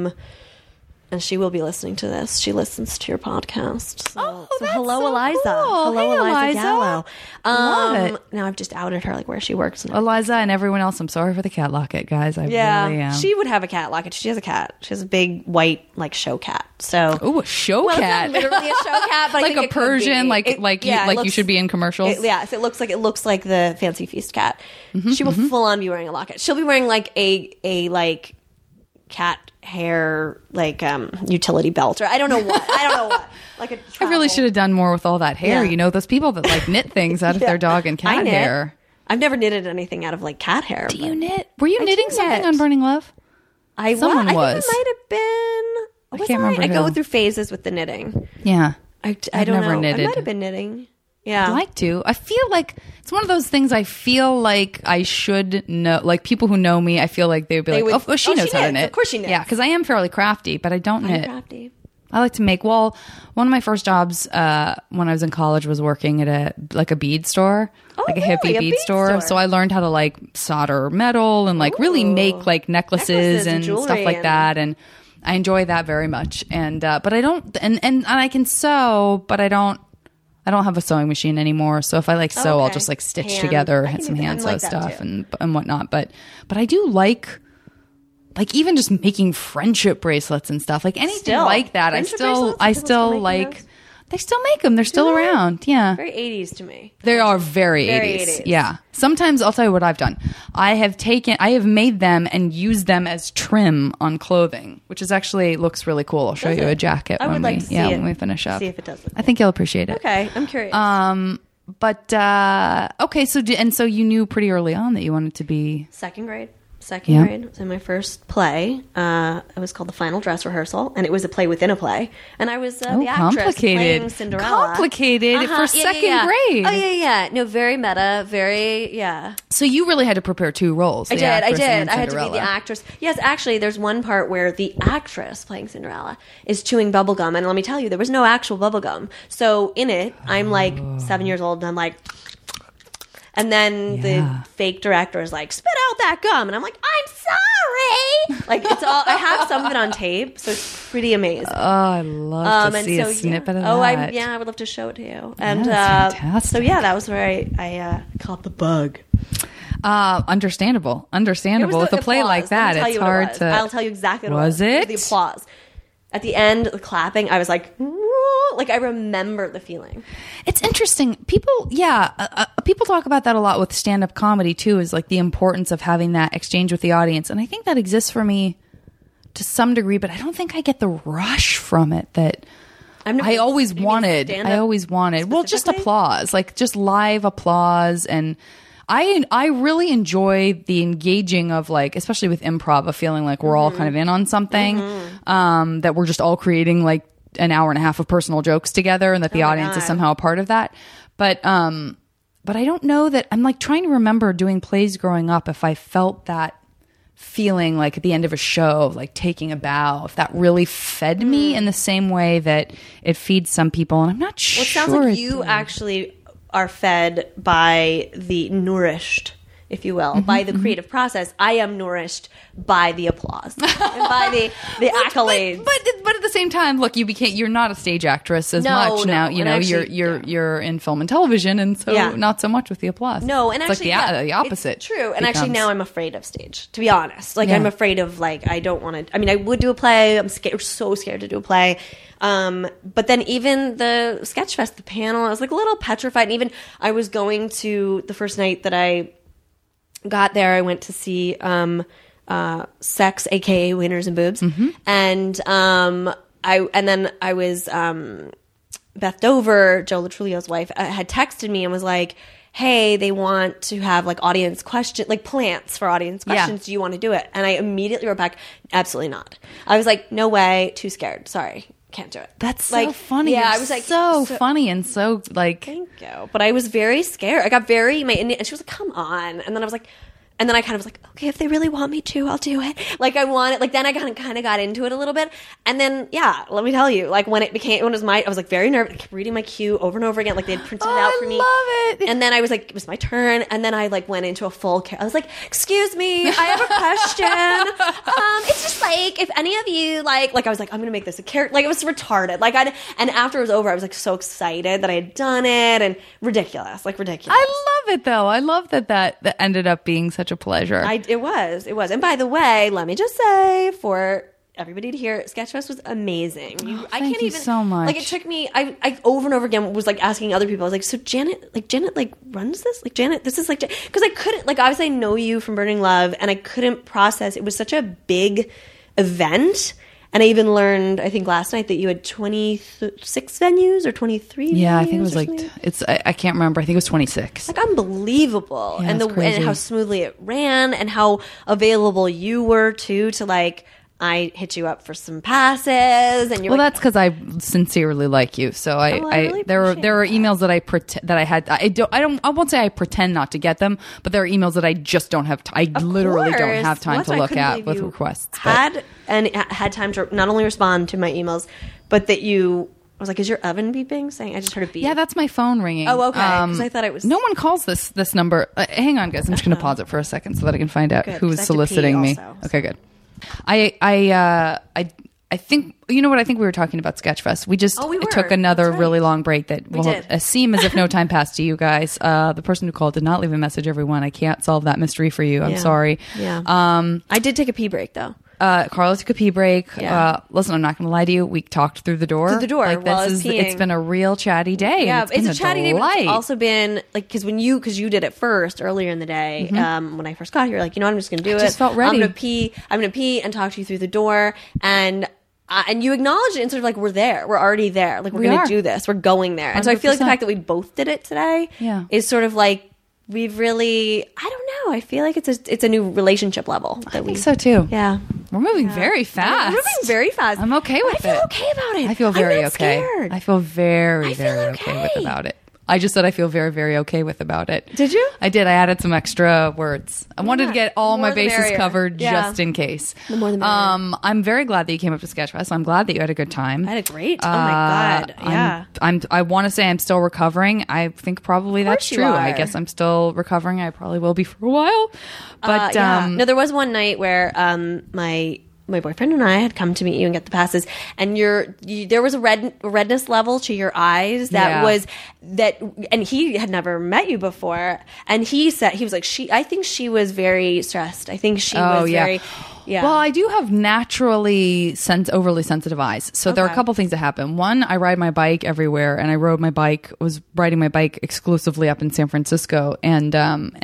S2: and she will be listening to this. She listens to your podcast. So,
S1: that's
S2: hello,
S1: so
S2: Eliza.
S1: cool.
S2: Hello,
S1: Hey,
S2: Eliza
S1: Eliza.
S2: Gallo.
S1: Love it.
S2: Now I've just outed her, like where she works now.
S1: Eliza and everyone else, I'm sorry for the cat locket, guys. I really am.
S2: She would have a cat locket. She has a cat. She has a big white like show cat. So
S1: Ooh, a show
S2: well,
S1: cat.
S2: it's not literally a show cat, but I
S1: like
S2: think
S1: a
S2: it could
S1: Persian,
S2: be.
S1: like
S2: It-
S1: like
S2: yeah, it
S1: you
S2: looks-
S1: should be in commercials.
S2: It looks like the Fancy Feast cat. She will full on be wearing a locket. She'll be wearing like a like cat hair like utility belt, or I don't know what. Like a
S1: I really should have done more with all that hair.
S2: Yeah.
S1: You know, those people that like knit things out of their dog and
S2: I
S1: cat
S2: knit.
S1: hair.
S2: I've never knitted anything out of like cat hair.
S1: Do
S2: but
S1: you knit? Were you
S2: I
S1: knitting
S2: do
S1: something
S2: knit.
S1: on Burning Love?
S2: I
S1: Someone
S2: think
S1: was.
S2: it might have been. Was
S1: can't remember
S2: I go
S1: who.
S2: through phases with the knitting.
S1: Yeah.
S2: I
S1: I've
S2: don't
S1: never
S2: know.
S1: knitted.
S2: I might have been knitting. Yeah.
S1: I'd like to. I feel like it's one of those things I feel like I should know. Like people who know me, I feel like they would be
S2: They
S1: like,
S2: would-
S1: oh, she
S2: oh,
S1: knows
S2: she
S1: how to
S2: knits.
S1: knit.
S2: Of course she knits.
S1: Yeah, because I am fairly crafty, but I don't
S2: I'm
S1: knit.
S2: crafty.
S1: I like to make. Well, one of my first jobs when I was in college was working at a bead store,
S2: Oh,
S1: like a
S2: really?
S1: hippie
S2: A
S1: bead
S2: bead
S1: store.
S2: store.
S1: So I learned how to like solder metal and like really
S2: Ooh.
S1: make like necklaces and
S2: jewelry
S1: stuff like
S2: and-
S1: that. And I enjoy that very much. And but I don't. And I can sew, but I don't have a sewing machine anymore. So if I like sew, I'll
S2: Okay.
S1: just like stitch
S2: Hand.
S1: together
S2: I can
S1: some
S2: do that.
S1: hand
S2: I'm
S1: sew
S2: like that
S1: stuff
S2: too.
S1: and whatnot. But I do like even just making friendship bracelets and stuff, like anything
S2: Still.
S1: like that.
S2: Friendship bracelets?
S1: I
S2: People
S1: still
S2: making
S1: like.
S2: those?
S1: They still make them. They're still
S2: they?
S1: around. Yeah.
S2: Very 80s to me.
S1: They are very,
S2: Very
S1: 80s.
S2: 80s.
S1: Yeah. Sometimes I'll tell you what I've done. I have made them and used them as trim on clothing, which is actually looks really cool. I'll show
S2: Does
S1: you
S2: it?
S1: a jacket
S2: I would
S1: when
S2: like
S1: we
S2: to see it.
S1: when we finish up.
S2: See if it does look
S1: I think you'll appreciate it.
S2: Okay, I'm curious.
S1: But okay, so you knew pretty early on that you wanted to be
S2: Second grade.
S1: Yeah.
S2: Grade was in my first play. It was called The Final Dress Rehearsal, and it was a play within a play. And I was the actress
S1: complicated.
S2: playing Cinderella.
S1: Complicated for second grade.
S2: Oh yeah. No, very meta. Very
S1: So you really had to prepare two roles.
S2: I
S1: the
S2: did.
S1: actress and
S2: I had to be the
S1: Cinderella.
S2: actress. Yes, actually, there's one part where the actress playing Cinderella is chewing bubble gum, and let me tell you, there was no actual bubble gum. So in it, I'm like 7 years old, and I'm like, and then
S1: Yeah.
S2: the fake director is like, "Spit out that gum," and I'm like, "I'm sorry." Like it's all. I have some of it on tape, so it's pretty amazing.
S1: Oh, I love to
S2: And
S1: see a
S2: so,
S1: snippet of
S2: Oh,
S1: that.
S2: I would love to show it to you. And
S1: that's fantastic.
S2: so yeah, that was where I caught the bug.
S1: Understandable.
S2: It was
S1: With
S2: the
S1: a play
S2: applause.
S1: like
S2: Let
S1: that,
S2: me tell
S1: it's
S2: you what it
S1: hard
S2: was.
S1: to.
S2: I'll tell you exactly what
S1: Was
S2: it was.
S1: it?
S2: The applause. At the end, the clapping, I was like, like I remember the feeling.
S1: It's interesting. People talk about that a lot with stand-up comedy too, is like the importance of having that exchange with the audience. And I think that exists for me to some degree, but I don't think I get the rush from it that I always wanted. Well, just
S2: specifically?
S1: applause, like just live applause. And I really enjoy the engaging of like, especially with improv, of feeling like we're all kind of in on something, that we're just all creating like an hour and a half of personal jokes together, and that the audience is
S2: God.
S1: somehow a part of that. But I don't know that I'm like trying to remember doing plays growing up if I felt that feeling like at the end of a show, like taking a bow, if that really fed me in the same way that it feeds some people. And I'm not sure.
S2: Well, it sounds like you actually are fed by the nourished if you will, by the creative process. I am nourished by the applause and by the accolades.
S1: But at the same time, look, you're not a stage actress as
S2: No,
S1: much
S2: no.
S1: now.
S2: And actually,
S1: You're in film and television, and so not so much with the applause.
S2: No, and
S1: it's
S2: actually,
S1: like the opposite.
S2: It's true. And
S1: becomes.
S2: actually, now I'm afraid of stage. To be honest, like
S1: Yeah.
S2: I'm afraid of like I don't want to. I mean, I would do a play. I'm scared, so scared to do a play. But then even the Sketchfest, the panel, I was like a little petrified. And even I was going to the first night that I got there, I went to see Sex, aka Wieners and Boobs, and I was Beth Dover, Joe Latrulio's wife, had texted me and was like, hey, they want to have like audience question, like plants for audience questions. Do you want to do it? And I immediately wrote back, absolutely not. I was like, no way, too scared. Sorry, can't do it.
S1: That's so
S2: like,
S1: funny.
S2: Yeah,
S1: You're
S2: I was like,
S1: so funny and so like.
S2: Thank you. But I was very scared. I got very, and she was like, come on. And then I was like, and then I kind of was like, okay, if they really want me to, I'll do it. Like I want it. Like then I kind of got into it a little bit. And then, yeah, let me tell you, like when it was I was like very nervous. I kept reading my cue over and over again. Like they had printed it out for me.
S1: I love it.
S2: And then I was like, it was my turn. And then I like went into a full I was like, excuse me, I have a question. It's just like, if any of you like I was like, I'm going to make this a character. Like it was retarded. Like and after it was over, I was like so excited that I had done it and ridiculous.
S1: I love it though. I love that ended up being such a pleasure.
S2: It was. And by the way, let me just say for everybody to hear, Sketchfest was amazing. I
S1: thank
S2: can't
S1: you
S2: even
S1: so much.
S2: like it took me. I over and over again was like asking other people. I was like, so Janet runs this? Like Janet, this is like because I couldn't like obviously I know you from Burning Love, and I couldn't process. It was such a big event. And I even learned, I think last night, that you had 26 venues or 23 venues.
S1: Yeah, I think it was like,
S2: something.
S1: I can't remember. I think it was 26.
S2: Like unbelievable.
S1: Yeah,
S2: and
S1: it's crazy.
S2: and how smoothly it ran and how available you were too to like, I hit you up for some passes and you're
S1: that's because I sincerely like you. So
S2: I really
S1: there were
S2: appreciate
S1: emails that I won't say I pretend not to get them, but there are emails that I just don't have. I literally don't have time to look at with requests.
S2: Had time to not only respond to my emails, but that I was like, is your oven beeping? Saying I just heard a beep.
S1: Yeah, that's my phone ringing.
S2: Oh, okay. Because I thought it was.
S1: No one calls this number. Hang on, guys. I'm just going to pause it for a second so that I can find out who is soliciting me.
S2: Also.
S1: Okay, good. I think you know what I think we were talking about Sketchfest. We just took another really long break that will seem as if no time passed to you guys. The person who called did not leave a message. Everyone, I can't solve that mystery for you. I'm sorry.
S2: Yeah. I did take a pee break though.
S1: Carla took a pee break.
S2: Yeah.
S1: Listen, I'm not going to lie to you. We talked through the door.
S2: Like,
S1: while I was peeing. It's been a real chatty day.
S2: Yeah,
S1: it's
S2: a chatty day. But it's also been like because you did it first earlier in the day. When I first got here, like I'm just going to do it.
S1: Just felt ready.
S2: I'm going to pee and talk to you through the door and you acknowledge it and sort of like we're there. We're already there. Like we're going to do this. We're going there. And 100%. So I feel like the fact that we both did it today is sort of like. We've really, I don't know. I feel like it's a new relationship level.
S1: I think so too.
S2: Yeah.
S1: We're moving very fast.
S2: We're moving very fast.
S1: I'm okay with it.
S2: I feel okay about it.
S1: I feel very
S2: I'm not
S1: okay.
S2: Scared.
S1: I feel very okay with about it. I just said I feel very, very okay with about it.
S2: Did you?
S1: I did. I added some extra words. I wanted to get all my bases
S2: merrier.
S1: covered just in case.
S2: The more the merrier.
S1: I'm very glad that you came up to Sketchfest. I'm glad that you had a good time.
S2: I had a great. Oh my god! Yeah.
S1: I want to say I'm still recovering. I think probably that's true.
S2: Are.
S1: I guess I'm still recovering. I probably will be for a while. But
S2: no, there was one night where my boyfriend and I had come to meet you and get the passes, and there was a redness level to your eyes that was and he had never met you before, and he said he was like I think she was very stressed. I think she was very. Yeah.
S1: Well, I do have naturally overly sensitive eyes. So there are a couple things that happen. One, I ride my bike everywhere, and I was riding my bike exclusively up in San Francisco, and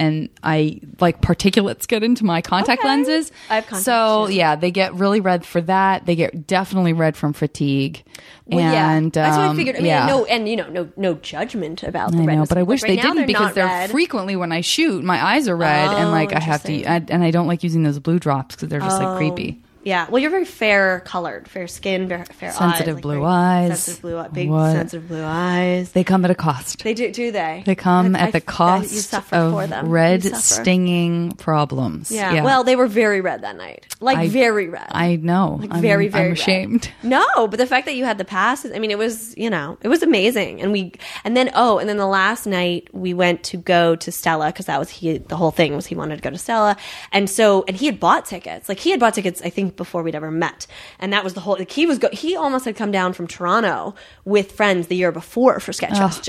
S1: I like particulates get into my contact lenses.
S2: I have contacts.
S1: So yeah, they get really red for that. They get definitely red from fatigue.
S2: Well,
S1: and
S2: that's what I figured. I mean, no judgment about the redness.
S1: I know, but I wish
S2: right
S1: they didn't because they're frequently when I shoot, my eyes are red, and like I have to, and I don't like using those blue drops because they're just like creepy.
S2: Yeah. Well, you're very fair colored, fair skin, fair
S1: Sensitive
S2: eyes.
S1: blue eyes.
S2: Sensitive blue eyes. Big
S1: What?
S2: sensitive blue eyes.
S1: They come at a cost.
S2: They do they?
S1: They come at the
S2: you
S1: cost
S2: suffer for them.
S1: of red
S2: You suffer.
S1: stinging problems.
S2: Yeah. Well, they were very red that night. Very red.
S1: I know.
S2: Like very
S1: I'm
S2: red.
S1: ashamed.
S2: No, but the fact that you had the passes, I mean, it was, it was amazing. And then the last night we went to go to Stella, because that was the whole thing was he wanted to go to Stella. And he had bought tickets. Like he had bought tickets, I think, before we'd ever met. And that was the whole, like he almost had come down from Toronto with friends the year before for Sketchfest.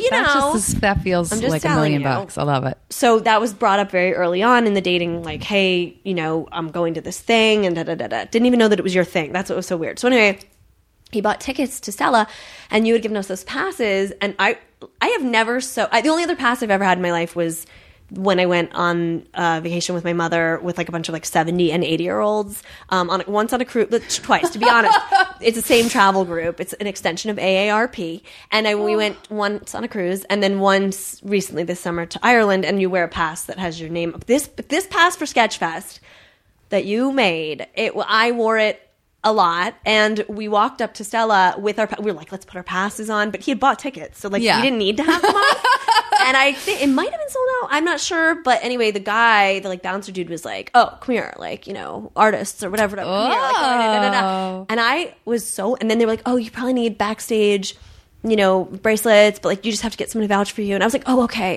S1: That feels
S2: I'm just
S1: like $1
S2: telling
S1: million
S2: you.
S1: bucks. I love it.
S2: So that was brought up very early on in the dating, like, hey, I'm going to this thing and da-da-da-da. Didn't even know that it was your thing. That's what was so weird. So anyway, he bought tickets to Stella and you had given us those passes. And I have never the only other pass I've ever had in my life was when I went on vacation with my mother with like a bunch of like 70 and 80-year-olds once on a cruise, twice to be honest. It's the same travel group. It's an extension of AARP. And we went once on a cruise and then once recently this summer to Ireland, and you wear a pass that has your name. This pass for Sketchfest that you made, I wore it a lot, and we walked up to Stella with we were like, let's put our passes on, but he had bought tickets, so we didn't need to have them on. And I think it might have been sold out, I'm not sure, but anyway, the bouncer dude was like, oh, come here, like, artists or whatever, come here, like, da-da-da-da. And I was and then they were like, oh, you probably need backstage bracelets, but like you just have to get someone to vouch for you. And I was like, oh, okay,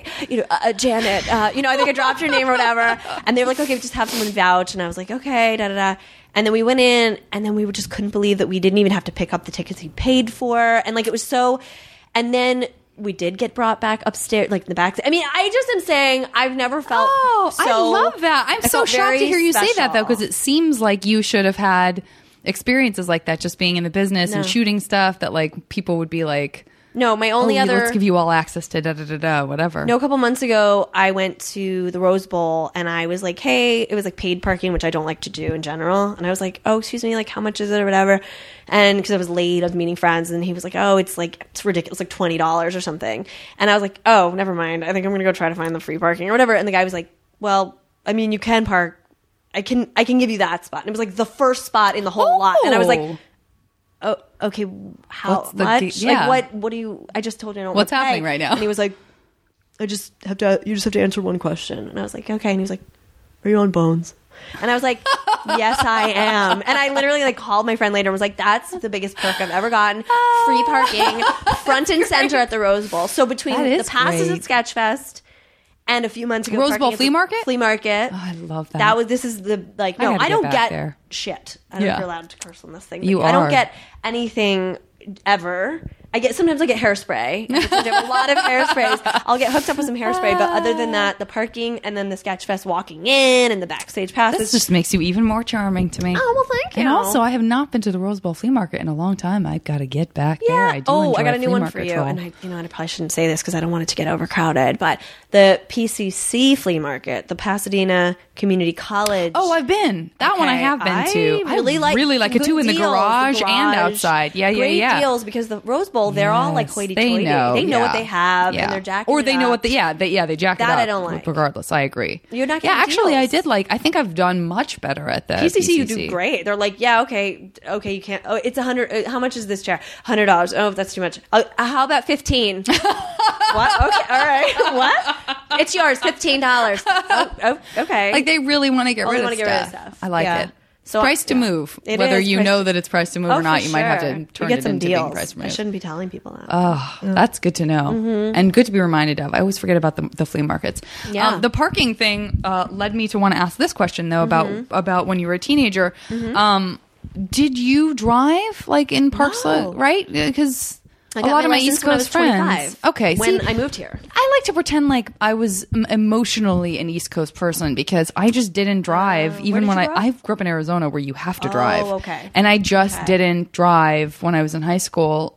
S2: Janet, I think I dropped your name or whatever. And they were like, okay, just have someone vouch. And I was like, okay, da da da. And then we went in, and then we just couldn't believe that we didn't even have to pick up the tickets he paid for, and like it was so. And then we did get brought back upstairs, like in the back. I mean, I just am saying I've never felt.
S1: Oh, I love that. I'm so shocked to hear you say that though, because it seems like you should have had experiences like that, just being in the business and shooting stuff that like people would be like,
S2: no, my only other,
S1: let's give you all access to da da da da whatever.
S2: No, a couple months ago I went to the Rose Bowl and I was like, hey, it was like paid parking, which I don't like to do in general, and I was like, oh, excuse me, like how much is it or whatever, and because I was late, I was meeting friends, and he was like, oh, it's ridiculous, like $20 or something, and I was like, oh, never mind, I think I'm gonna go try to find the free parking or whatever. And the guy was like, well, I mean, you can park, I can give you that spot, and it was like the first spot in the whole lot, and I was like, oh, okay, how much? Like, what do you, I just told you I don't
S1: what's
S2: want to
S1: happening
S2: pay.
S1: right now?
S2: And he was like, you just have to answer one question. And I was like, okay. And he was like, are you on Bones? And I was like, yes, I am. And I literally like called my friend later and was like, that's the biggest perk I've ever gotten. Free parking, front and center at the Rose Bowl. So between the passes at Sketchfest and a few months ago,
S1: Rose Bowl flea market?
S2: Flea market.
S1: Oh, I love that.
S2: This is the, like, no, I don't get
S1: there.
S2: shit. I don't know if you're allowed to curse on this thing.
S1: You
S2: I don't
S1: are.
S2: get anything ever. Sometimes I get hairspray. I have a lot of hairsprays. I'll get hooked up with some hairspray, but other than that, the parking and then the Sketchfest walking in and the backstage passes.
S1: This just makes you even more charming to me.
S2: Oh, well, thank you.
S1: And also, I have not been to the Rose Bowl flea market in a long time. I've got to get back there. I do enjoy
S2: I got a new
S1: flea
S2: one
S1: market
S2: for you.
S1: troll.
S2: And I probably shouldn't say this because I don't want it to get overcrowded, but the PCC flea market, the Pasadena Community College.
S1: Oh, I've been. That one I have been to.
S2: I really like
S1: it too, in the garage and outside. Yeah.
S2: Great deals, because the Rose Bowl, they're all like hoity-toity. They know what they have, and they're jacking
S1: or they
S2: it
S1: know
S2: up.
S1: what they jack it up.
S2: That I don't like.
S1: Regardless, I agree.
S2: You're not
S1: Yeah,
S2: getting
S1: actually,
S2: deals.
S1: I did like. I think I've done much better at that.
S2: PCC, you do great. They're like, yeah, okay, you can't. Oh, it's $100. How much is this chair? $100. Oh, that's too much. How about 15? What? Okay, all right. What? It's yours. $15. Oh, okay.
S1: Like they really want to get rid of stuff. I like it.
S2: So,
S1: price to move. Whether you know that it's price to move or not, you might have to turn it into being price to move.
S2: I shouldn't be telling people that.
S1: Oh, that's good to know. And good to be reminded of. I always forget about the flea markets.
S2: Yeah.
S1: The parking thing led me to want to ask this question, though, about when you were a teenager. Did you drive, like, in parks, right? Because a lot of my East Coast friends. Okay,
S2: when I moved here,
S1: I like to pretend like I was emotionally an East Coast person because I just didn't drive. Even when I grew up in Arizona, where you have to drive.
S2: Oh, okay.
S1: And I just didn't drive when I was in high school.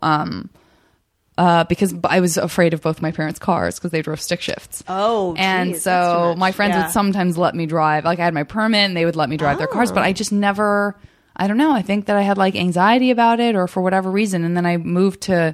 S1: Because I was afraid of both my parents' cars because they drove stick shifts.
S2: Oh,
S1: and
S2: geez,
S1: so my friends would sometimes let me drive. Like I had my permit, and they would let me drive their cars, but I just never. I don't know. I think that I had like anxiety about it, or for whatever reason. And then I moved to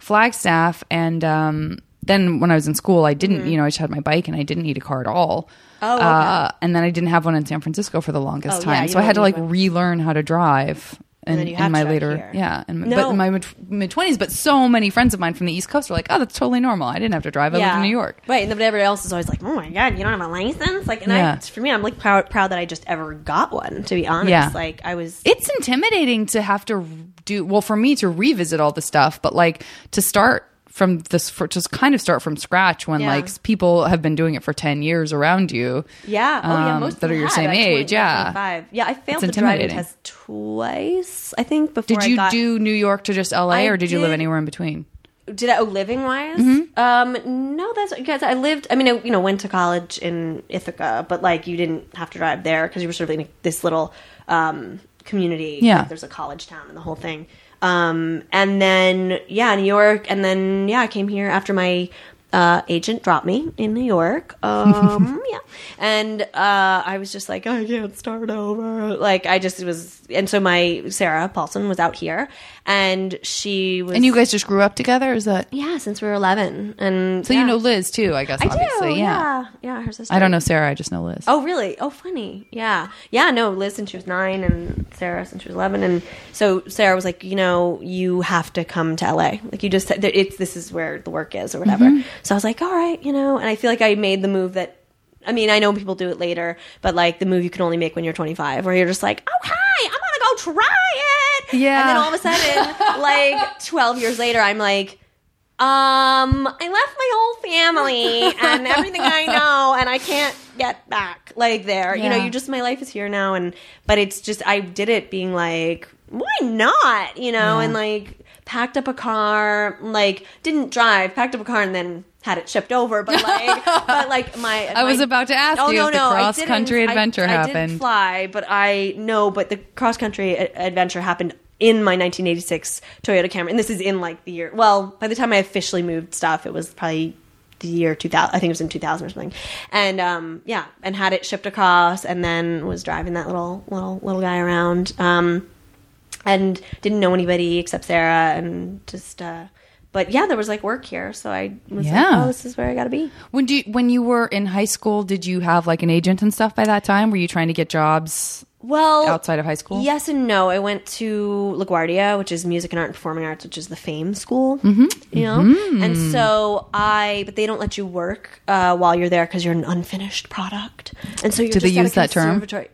S1: Flagstaff, and then when I was in school, I didn't. I just had my bike, and I didn't need a car at all.
S2: Oh, okay.
S1: And then I didn't have one in San Francisco for the longest
S2: Oh, yeah,
S1: time.
S2: you
S1: So I had to
S2: don't
S1: like
S2: need one.
S1: relearn how to drive.
S2: And then you have
S1: in my
S2: to
S1: later,
S2: here.
S1: yeah, but
S2: No.
S1: in my mid 20s. But so many friends of mine from the East Coast were like, "Oh, that's totally normal. I didn't have to drive. I lived in New York."
S2: Right, and then everybody else is always like, "Oh my god, you don't have a license!" Like, and
S1: Yeah.
S2: for me, I'm like proud that I just ever got one. To be honest,
S1: Yeah.
S2: like I was.
S1: It's intimidating to have to do. Well, for me to revisit all the stuff, but like to start from this, just kind of start from scratch when
S2: Yeah.
S1: like people have been doing it for 10 years around you.
S2: Yeah. Oh, yeah. Most
S1: that are
S2: people
S1: your
S2: had
S1: same
S2: at 20,
S1: age. Yeah.
S2: 25. Yeah, I failed
S1: It's
S2: the driving
S1: intimidating.
S2: test twice, I think, before
S1: Did you
S2: I got...
S1: do New York to just LA,
S2: I
S1: or did you live
S2: did-
S1: anywhere in between?
S2: Did I, living wise? No, that's because I lived, I mean, I, went to college in Ithaca, but like you didn't have to drive there because you were sort of in this little community.
S1: Yeah.
S2: Like, there's a college town and the whole thing. And then, New York. And then, I came here after my agent dropped me in New York. Yeah. And I was just like, I can't start over. Like, I just was, and so Sarah Paulson was out here, and she was.
S1: And you guys just grew up together? Is that?
S2: Yeah, since we were 11. And
S1: So you know Liz too, I guess,
S2: I
S1: obviously.
S2: do,
S1: Yeah.
S2: yeah, her sister.
S1: I don't know Sarah, I just know Liz.
S2: Oh, really? Oh, funny. Yeah. Yeah, no, Liz since she was 9 and Sarah since she was 11. And so Sarah was like, you have to come to LA. Like, you just, this is where the work is or whatever.
S1: Mm-hmm.
S2: So I was like, all right, and I feel like I made the move that, I mean, I know people do it later, but like the move you can only make when you're 25, where you're just like, okay, I'm going to go try it.
S1: Yeah.
S2: And then all of a sudden, like 12 years later, I'm like, I left my whole family and everything I know, and I can't get back like there.
S1: Yeah.
S2: My life is here now, but it's just, I did it being like, why not? And like packed up a car, like didn't drive, packed up a car and then had it shipped over. But like,
S1: I was about to ask you if the cross-country adventure
S2: I
S1: happened.
S2: didn't fly, but the cross-country adventure happened in my 1986 Toyota Camry. And this is in like the year, well, by the time I officially moved stuff, it was probably the year 2000. I think it was in 2000 or something. And and had it shipped across, and then was driving that little guy around. And didn't know anybody except Sarah, and just but yeah, there was like work here, so I was like, oh, this is where I got to be.
S1: When you were in high school, did you have like an agent and stuff by that time? Were you trying to get jobs outside of high school?
S2: Yes and no. I went to LaGuardia, which is Music and Art and Performing Arts, which is the Fame school, and so but they don't let you work while you're there because you're an unfinished product, and so you're
S1: Do
S2: just
S1: they
S2: at
S1: use
S2: a
S1: that term?
S2: conservatory.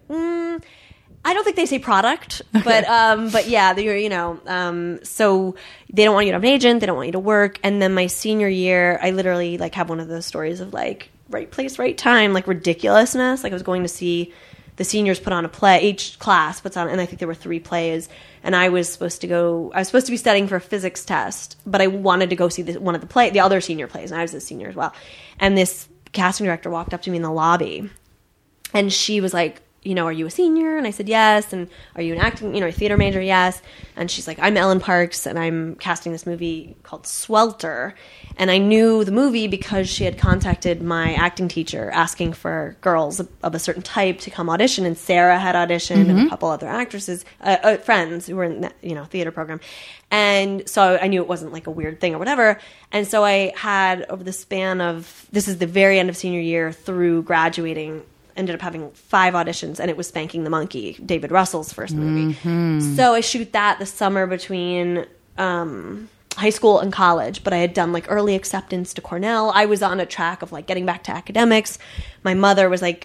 S2: I don't think they say product, but yeah, you're, so they don't want you to have an agent. They don't want you to work. And then my senior year, I literally like have one of those stories of like right place, right time, like ridiculousness. Like I was going to see the seniors put on a play. Each class puts on, and I think there were 3 plays. And I was supposed to be studying for a physics test, but I wanted to go see one of the other senior plays. And I was a senior as well. And this casting director walked up to me in the lobby, and she was like, are you a senior? And I said, yes. And are you an acting, a theater major? Yes. And she's like, I'm Ellen Parks, and I'm casting this movie called Swelter. And I knew the movie because she had contacted my acting teacher asking for girls of a certain type to come audition. And Sarah had auditioned, and a couple other actresses, friends who were in that, theater program. And so I knew it wasn't like a weird thing or whatever. And so I had, over the span of, this is the very end of senior year through graduating, ended up having 5 auditions, and it was Spanking the Monkey, David Russell's first movie. So I shoot that the summer between high school and college, but I had done like early acceptance to Cornell. I was on a track of like getting back to academics. My mother was like,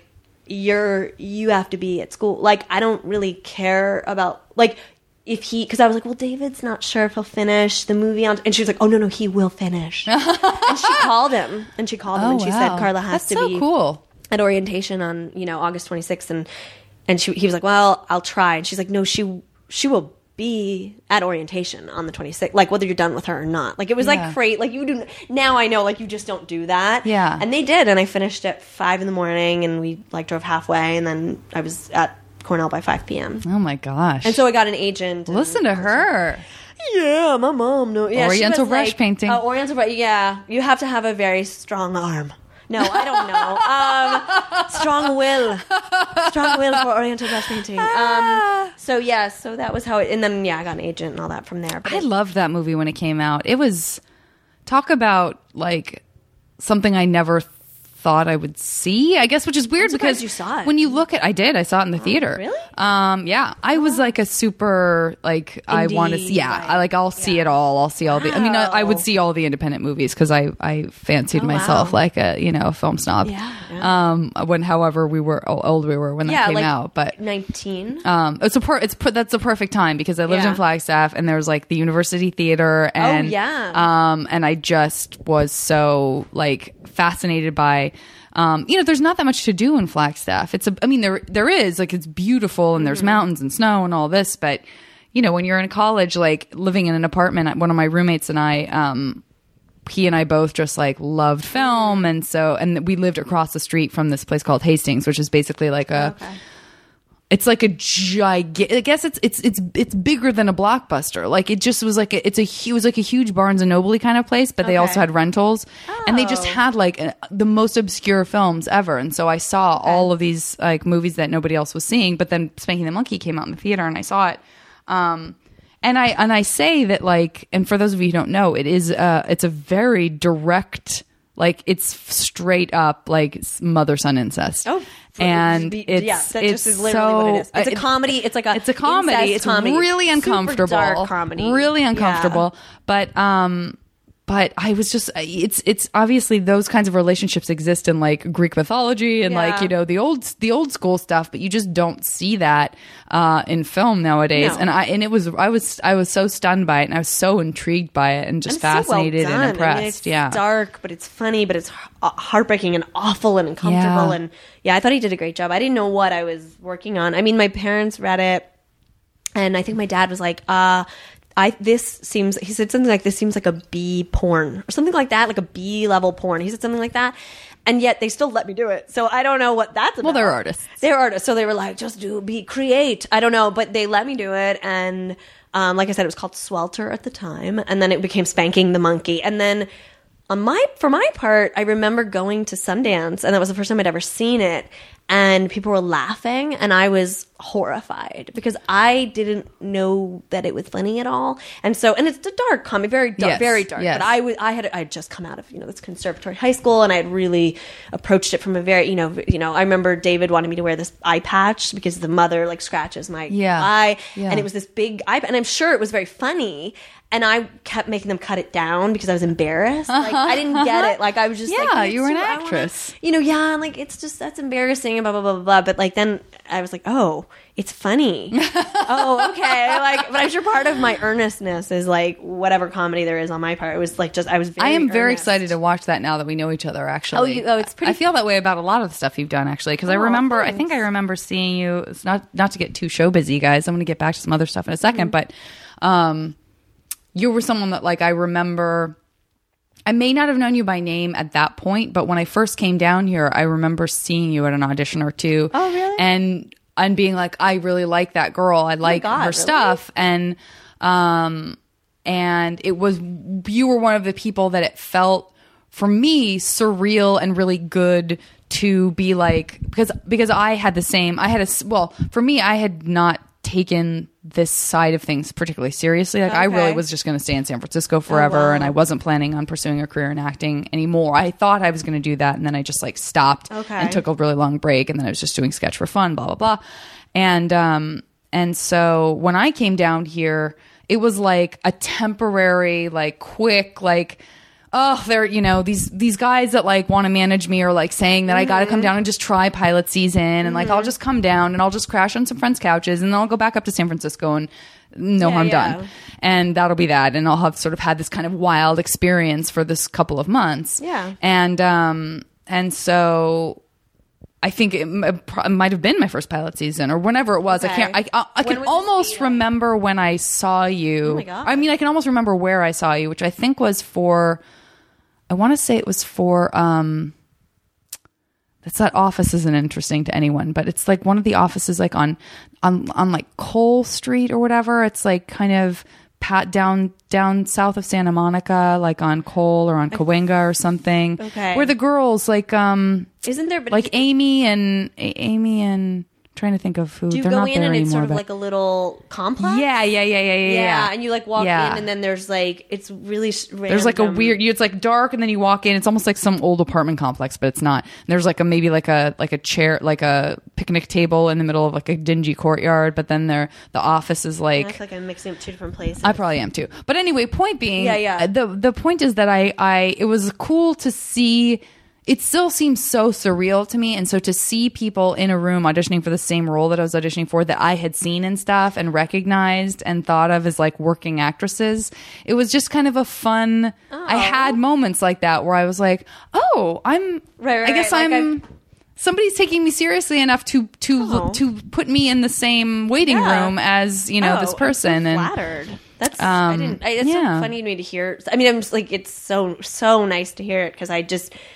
S2: you have to be at school. Like, I don't really care about like because I was like, well, David's not sure if he'll finish the movie and she was like, oh no, he will finish. And she called him and she said, Carla has to be
S1: cool.
S2: At orientation on August 26th, and he was like, well, I'll try, and she's like, no, she will be at orientation on the 26th, like whether you're done with her or not. Like it was like great, like you do now. I know, like you just don't do that.
S1: Yeah,
S2: and they did, and I finished at 5 a.m, and we like drove halfway, and then I was at Cornell by 5 p.m.
S1: Oh my gosh!
S2: And so I got an agent.
S1: Listen to her.
S2: Yeah, my mom. No, yeah,
S1: Oriental brush painting.
S2: Oriental brush. Yeah, you have to have a very strong arm. No, I don't know. Strong will for Oriental brush painting. So that was how it, and then I got an agent and all that from there. But
S1: I loved that movie when it came out. It was, talk about like something I never thought I would see, I guess, which is weird because
S2: you saw it.
S1: when you look at, I saw it in the theater.
S2: Really?
S1: Yeah. I was like a super, like, I want to see, I'll see it all. I'll see all the, I mean, I would see all the independent movies because I fancied myself like a, a film snob. However old we were when that came out, but
S2: 19.
S1: that's the perfect time because I lived in Flagstaff and there was like the University Theater and and I just was so like fascinated by there's not that much to do in Flagstaff. There is, like, it's beautiful and there's mountains and snow and all this, but when you're in college, like living in an apartment, one of my roommates and I he and I both just like loved film, and we lived across the street from this place called Hastings, which is basically like it's like a gigantic. I guess it's bigger than a Blockbuster. Like it just was like it was like a huge Barnes and Noble kind of place, but they also had rentals, and they just had like the most obscure films ever. And so I saw all of these like movies that nobody else was seeing. But then Spanking the Monkey came out in the theater, and I saw it. And I say that, like, and for those of you who don't know, it's a very direct, like, it's straight up like mother-son incest.
S2: Oh.
S1: And
S2: that just is literally what it is. It's a comedy. It's a comedy. It's
S1: comedy. Really uncomfortable.
S2: Super dark comedy.
S1: Really uncomfortable. Yeah. But I was just, it's obviously those kinds of relationships exist in like Greek mythology and like, the old school stuff, but you just don't see that in film nowadays. No. And I was so stunned by it, and I was so intrigued by it, and just fascinated and impressed.
S2: It's dark, but it's funny, but it's heartbreaking and awful and uncomfortable. And I thought he did a great job. I didn't know what I was working on. I mean, my parents read it, and I think my dad was like, he said something like, this seems like a B porn or something like that, like a B level porn. He said something like that. And yet they still let me do it. So I don't know what that's about.
S1: Well, they're artists.
S2: So they were like, just create. I don't know, but they let me do it. And like I said, it was called Swelter at the time. And then it became Spanking the Monkey. And then for my part, I remember going to Sundance, and that was the first time I'd ever seen it. And people were laughing, and I was horrified because I didn't know that it was funny at all. And it's a dark comedy, very dark, very dark.
S1: Yes.
S2: But I had just come out of this conservatory high school, and I had really approached it from a very I remember David wanted me to wear this eye patch because the mother like scratches my eye, and it was this big eye, and I'm sure it was very funny. And I kept making them cut it down because I was embarrassed. Like, I didn't get it. Like, I was just like,
S1: you were an actress.
S2: And like, it's just, that's embarrassing and blah, blah, blah, blah. But like, then I was like, oh, it's funny. Oh, okay. Like, but I'm sure part of my earnestness is like, whatever comedy there is on my part. It was like, I am
S1: very excited to watch that now that we know each other, actually.
S2: It's pretty.
S1: I feel that way about a lot of the stuff you've done, actually. Because I think I remember seeing you, it's not to get too show busy, guys. I'm going to get back to some other stuff in a second. But, you were someone that, like, I remember, I may not have known you by name at that point, but when I first came down here, I remember seeing you at an audition or two.
S2: Oh, really?
S1: And being like, I really like that girl. I like her stuff. And it was, you were one of the people that it felt, for me, surreal and really good to be like, because I had the same, for me, I had not taken this side of things particularly seriously. Like, I really was just going to stay in San Francisco forever, and I wasn't planning on pursuing a career in acting anymore. I thought I was going to do that, and then I just like stopped and took a really long break, and then I was just doing sketch for fun, blah blah blah. And so when I came down here, it was like a temporary, like, quick, like, oh, they're, these guys that like want to manage me are like saying that I got to come down and just try pilot season, and like, I'll just come down and I'll just crash on some friends' couches, and then I'll go back up to San Francisco and no harm done. And that'll be that. And I'll have sort of had this kind of wild experience for this couple of months.
S2: Yeah.
S1: And so I think it might have been my first pilot season or whenever it was.
S2: Okay.
S1: I can almost remember when I saw you.
S2: Oh my God.
S1: I mean, I can almost remember where I saw you, which I think was for, I want to say it was for, that office isn't interesting to anyone, but it's like one of the offices like on like Cole Street or whatever. It's like kind of down south of Santa Monica, like on Cole or on Cahuenga or something.
S2: Okay.
S1: Where the girls like,
S2: isn't there, but
S1: like Amy and trying to think of who.
S2: Do you
S1: They're
S2: go
S1: not
S2: in
S1: there
S2: and it's
S1: anymore,
S2: sort of
S1: but-
S2: like a little complex?
S1: Yeah.
S2: And you like walk
S1: Yeah.
S2: in, and then there's like it's really random.
S1: There's like a weird. It's like dark, and then you walk in. It's almost like some old apartment complex, but it's not. And there's like maybe like a chair, like a picnic table in the middle of like a dingy courtyard. But then the office is
S2: I
S1: like.
S2: feel like I'm mixing up two different places.
S1: I probably am too. But anyway, point being,
S2: Yeah.
S1: The point is that it was cool to see. It still seems so surreal to me, and so to see people in a room auditioning for the same role that I was auditioning for, that I had seen and stuff and recognized and thought of as like working actresses, it was just kind of a fun. I had moments like that where I was like, "Oh, I'm.
S2: Right,
S1: I guess
S2: like
S1: I'm." Somebody's taking me seriously enough to put me in the same waiting room as this person.
S2: I'm so
S1: and
S2: flattered. That's it's so funny to me to hear. I mean, I'm just like, it's so nice to hear it, because I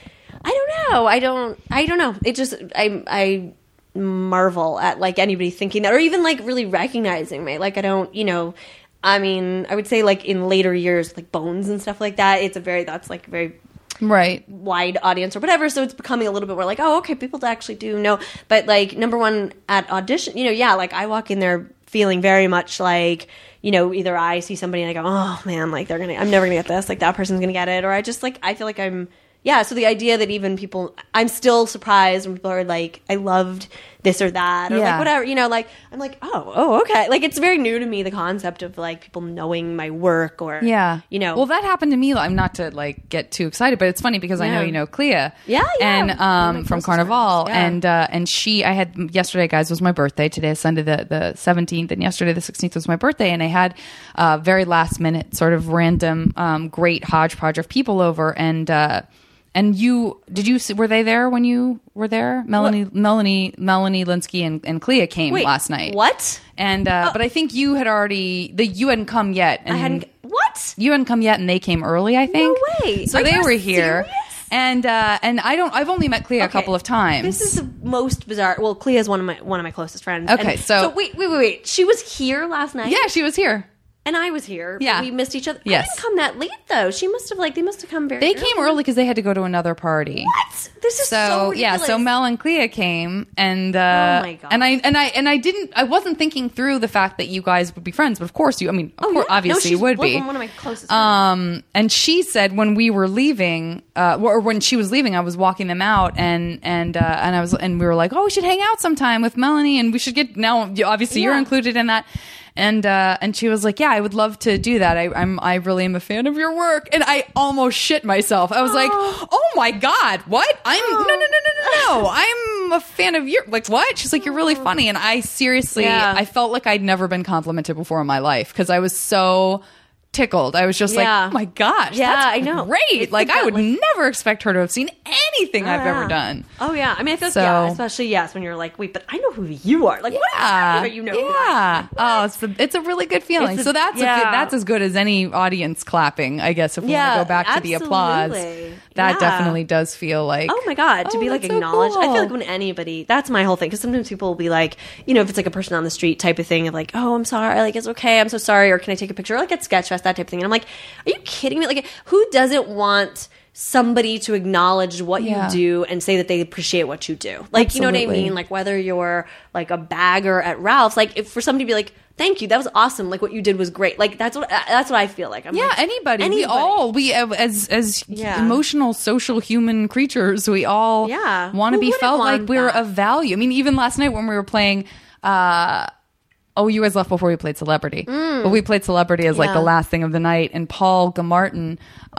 S2: don't know. It just I marvel at like anybody thinking that, or even like really recognizing me. Like I don't, I mean, I would say like in later years, like Bones and stuff like that, that's like very
S1: right.
S2: wide audience or whatever, so it's becoming a little bit more like, oh, okay, people actually do know. But like, number one, at audition, like I walk in there feeling very much like, either I see somebody and I go, oh man, like I'm never gonna get this, like that person's gonna get it, or I just like, I feel like so the idea that even people, I'm still surprised when people are like, I loved this or that, or like whatever, like, I'm like, oh, okay. Like, it's very new to me, the concept of like people knowing my work, or,
S1: Well, that happened to me. I'm not to like get too excited, but it's funny because I know you know Clea. And from Carnival.
S2: Friends. Yeah.
S1: And I had, yesterday, guys, was my birthday. Today is Sunday the 17th, and yesterday the 16th was my birthday, and I had very last minute sort of random great hodgepodge of people over, and were they there when you were there? Melanie Linsky and Clea came last night.
S2: What?
S1: And but I think you had you hadn't come yet. And
S2: I hadn't. What?
S1: You hadn't come yet, and they came early, I think.
S2: No way.
S1: So they were here.
S2: Serious?
S1: And I've only met Clea a couple of times.
S2: This is the most bizarre. Well, Clea is one of my closest friends.
S1: Okay,
S2: and
S1: so
S2: wait. She was here last night?
S1: Yeah, she was here.
S2: And I was here.
S1: Yeah.
S2: We missed each other.
S1: Yes.
S2: I didn't come that late, though. They must have come very
S1: They came early because they had to go to another party.
S2: What? This is so ridiculous.
S1: So Mel and Clea came, and
S2: oh my God.
S1: and I wasn't thinking through the fact that you guys would be friends, but of course obviously you would be.
S2: One of my closest friends.
S1: And she said when we were leaving, or when she was leaving, I was walking them out, and we were like, oh, we should hang out sometime with Melanie, and we should get obviously you're included in that. And she was like, yeah, I would love to do that. I really am a fan of your work. And I almost shit myself. I was like, oh my God, what? No. I'm a fan of your, like, what? She's like, you're really funny. And I seriously, I felt like I'd never been complimented before in my life, because I was so tickled. I was just like, oh my gosh, that's
S2: I know.
S1: great.
S2: It's
S1: like, I would never expect her to have seen anything I've ever done.
S2: Oh yeah. I mean, I feel especially when you're like, wait, but I know who you are. Like, what? But you know who I am.
S1: Oh, it's a really good feeling. So that's as good as any audience clapping, I guess, if we want to go back to the applause. That definitely does feel like,
S2: oh my God, to be like acknowledged. So cool. I feel like when anybody, that's my whole thing, because sometimes people will be like, if it's like a person on the street type of thing of like, oh, I'm sorry, like, it's okay, I'm so sorry, or can I take a picture, or like at Sketchfest, that type of thing. And I'm like, are you kidding me? Like, who doesn't want somebody to acknowledge what you do and say that they appreciate what you do? Like, absolutely. You know what I mean? Like, whether you're like a bagger at Ralph's, like, if for somebody to be like, thank you, that was awesome, like what you did was great, like that's what I feel like. I'm like,
S1: anybody. We as emotional, social, human creatures, we all want to be felt like we're of value. I mean, even last night when we were playing you guys left before we played Celebrity, but we played Celebrity as like the last thing of the night, and Paul Gamartin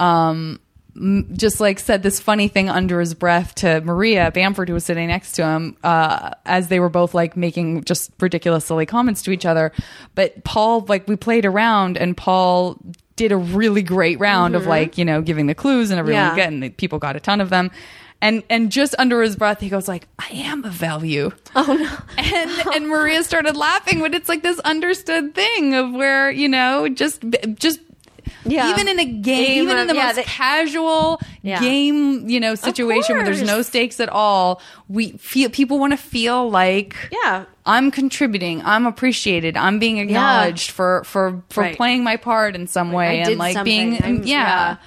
S1: just like said this funny thing under his breath to Maria Bamford, who was sitting next to him, as they were both like making just ridiculous, silly comments to each other. But Paul, like, we played around, and Paul did a really great round of like, giving the clues, and everyone would get, and people got a ton of them. And just under his breath, he goes like, I am of value.
S2: Oh, no.
S1: And Maria started laughing, but it's like this understood thing of where, just even in a game, even in the most casual game, situation where there's no stakes at all, people want to feel like I'm contributing, I'm appreciated, I'm being acknowledged for playing my part in some way, and like being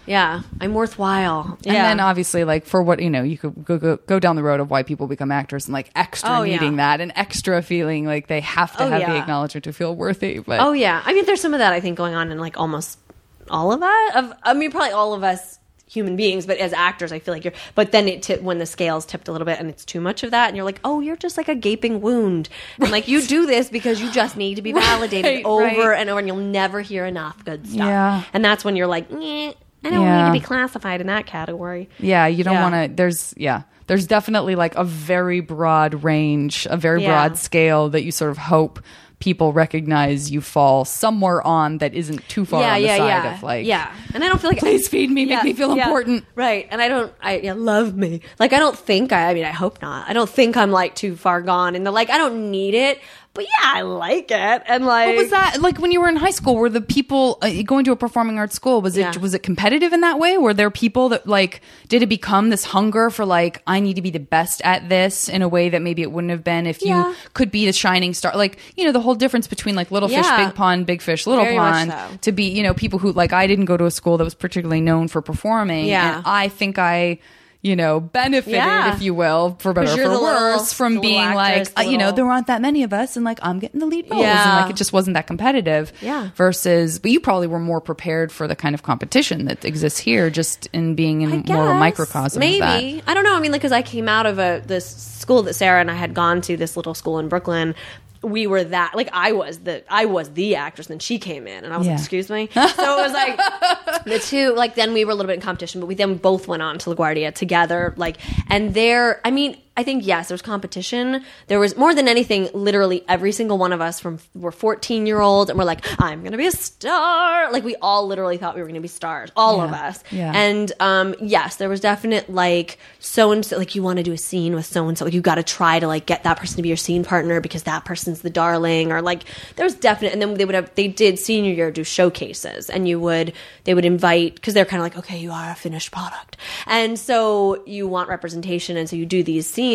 S2: Yeah, I'm worthwhile.
S1: And then obviously, like, for what, you know, you could go down the road of why people become actors and like extra needing that and extra feeling like they have to have the acknowledgement to feel worthy. But
S2: I mean, there's some of that I think going on in like almost all of us. I mean, probably all of us human beings, but as actors, I feel like but then when the scales tipped a little bit and it's too much of that, and you're like, oh, you're just like a gaping wound. And like, you do this because you just need to be validated over and over, and you'll never hear enough good stuff. Yeah. And that's when you're like, I don't need to be classified in that category.
S1: Yeah, you don't want to. There's definitely like a very broad range, a very broad scale that you sort of hope people recognize you fall somewhere on that isn't too far on the side of like,
S2: and I don't feel like,
S1: please feed me, make me feel important,
S2: right? And I love me. Like, I don't think I mean, I hope not. I don't think I'm like too far gone, and like, I don't need it. But yeah, I like it. And like,
S1: what was that like when you were in high school? Were the people going to a performing arts school? Was it competitive in that way? Were there people that like, did it become this hunger for like, I need to be the best at this in a way that maybe it wouldn't have been if you could be the shining star? Like, you know, the whole difference between like little fish, big pond, big fish, little
S2: Very
S1: pond,
S2: much so.
S1: to be, you know, people who like, I didn't go to a school that was particularly known for performing, and I think I, you know, benefited, if you will, for better or for worse, from being actress, like, you know, there aren't that many of us, and like, I'm getting the lead roles, and like, it just wasn't that competitive. Versus, but you probably were more prepared for the kind of competition that exists here, just in being in more of a microcosm.
S2: Maybe
S1: of that.
S2: I don't know. I mean, like, because I came out of this school that Sarah and I had gone to, this little school in Brooklyn. We were that, like, I was the actress, and then she came in, and I was like, excuse me. So it was like the two, like, then we were a little bit in competition, but we then both went on to LaGuardia together, like, and there, I mean, I think, yes, there was competition. There was, more than anything, literally every single one of us were 14-year-olds, and we're like, I'm going to be a star. Like, we all literally thought we were going to be stars. All of us. Yeah. And, yes, there was definite, like, so-and-so, like, you want to do a scene with so-and-so. Like, you got to try to, like, get that person to be your scene partner because that person's the darling. Or, like, there was definite, and then they did senior year do showcases, and they would invite, because they're kind of like, okay, you are a finished product. And so you want representation, and so you do these scenes.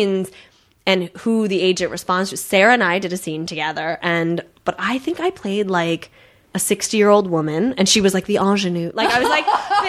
S2: And who the agent responds to. Sarah and I did a scene together, but I think I played like a 60-year-old woman, and she was like the ingenue. Like, I was like,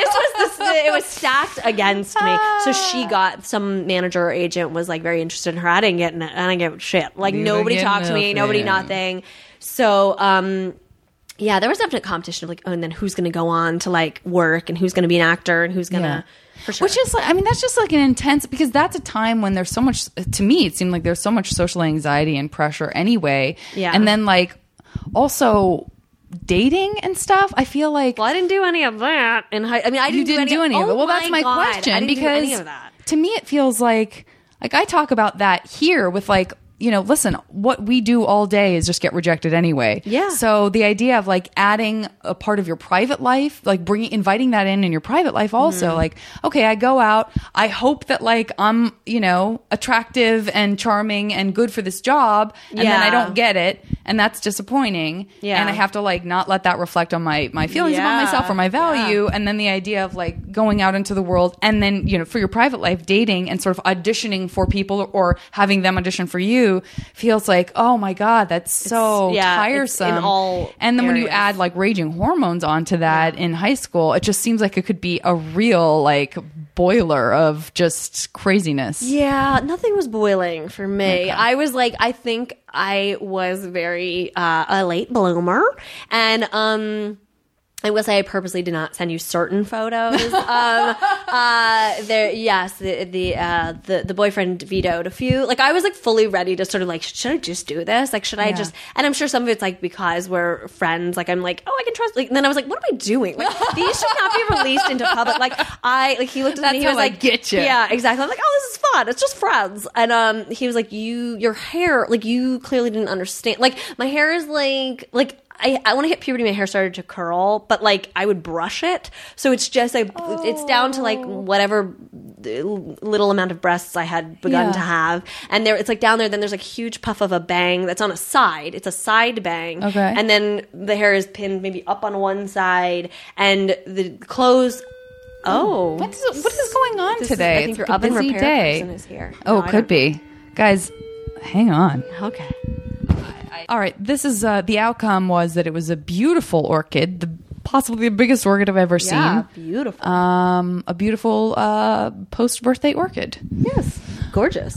S2: it was stacked against me. So she got, some manager or agent was like very interested in her. I didn't get shit. Like, nobody talked to me, nobody nothing. So, yeah, there was definite competition of like, and then who's going to go on to like work, and who's going to be an actor, and who's going to. For sure.
S1: Which is like, I mean, that's just like an intense, because that's a time when there's so much, to me, it seemed like there's so much social anxiety and pressure anyway.
S2: Yeah.
S1: And then like, also dating and stuff, I feel like.
S2: Well, I didn't do any of that. I didn't do any of it.
S1: Well, that's my question, because to me it feels like I talk about that here with like, you know, listen, what we do all day is just get rejected anyway.
S2: Yeah.
S1: So the idea of like adding a part of your private life, like inviting that in your private life also, like, okay, I go out, I hope that like I'm, you know, attractive and charming and good for this job, and then I don't get it, and that's disappointing. Yeah. And I have to like not let that reflect on my feelings about myself or my value. And then the idea of like going out into the world, and then, you know, for your private life, dating and sort of auditioning for people or having them audition for you feels like, oh my God, that's so tiresome. And then when you add like raging hormones onto that in high school, it just seems like it could be a real like boiler of just craziness.
S2: Yeah, nothing was boiling for me. Okay. I was like, I think I was very a late bloomer, and I will say I purposely did not send you certain photos. The boyfriend vetoed a few. Like, I was like fully ready to sort of like, should I just do this? Like, should I just? And I'm sure some of it's like because we're friends. Like, I'm like, oh, I can trust. Like, and then I was like, what am I doing? Like, these should not be released into public. Like, he looked at me. He was like,
S1: get you.
S2: Yeah, exactly. I'm like, oh, this is fun. It's just friends. And he was like, your hair, like, you clearly didn't understand. Like, my hair is like. I when I hit puberty, my hair started to curl, but like I would brush it, so it's just it's down to like whatever little amount of breasts I had begun to have, and it's like down there. Then there's like a huge puff of a bang that's on a side. It's a side bang,
S1: okay,
S2: and then the hair is pinned maybe up on one side, and the clothes. Oh,
S1: what is going on today?
S2: I think your oven repair person is here.
S1: Oh, could be, guys. Hang on.
S2: Okay.
S1: All right, this is the outcome was that it was a beautiful orchid. The possibly the biggest orchid I've ever
S2: Yeah,
S1: seen.
S2: beautiful.
S1: A beautiful post-birthday orchid.
S2: Yes, gorgeous.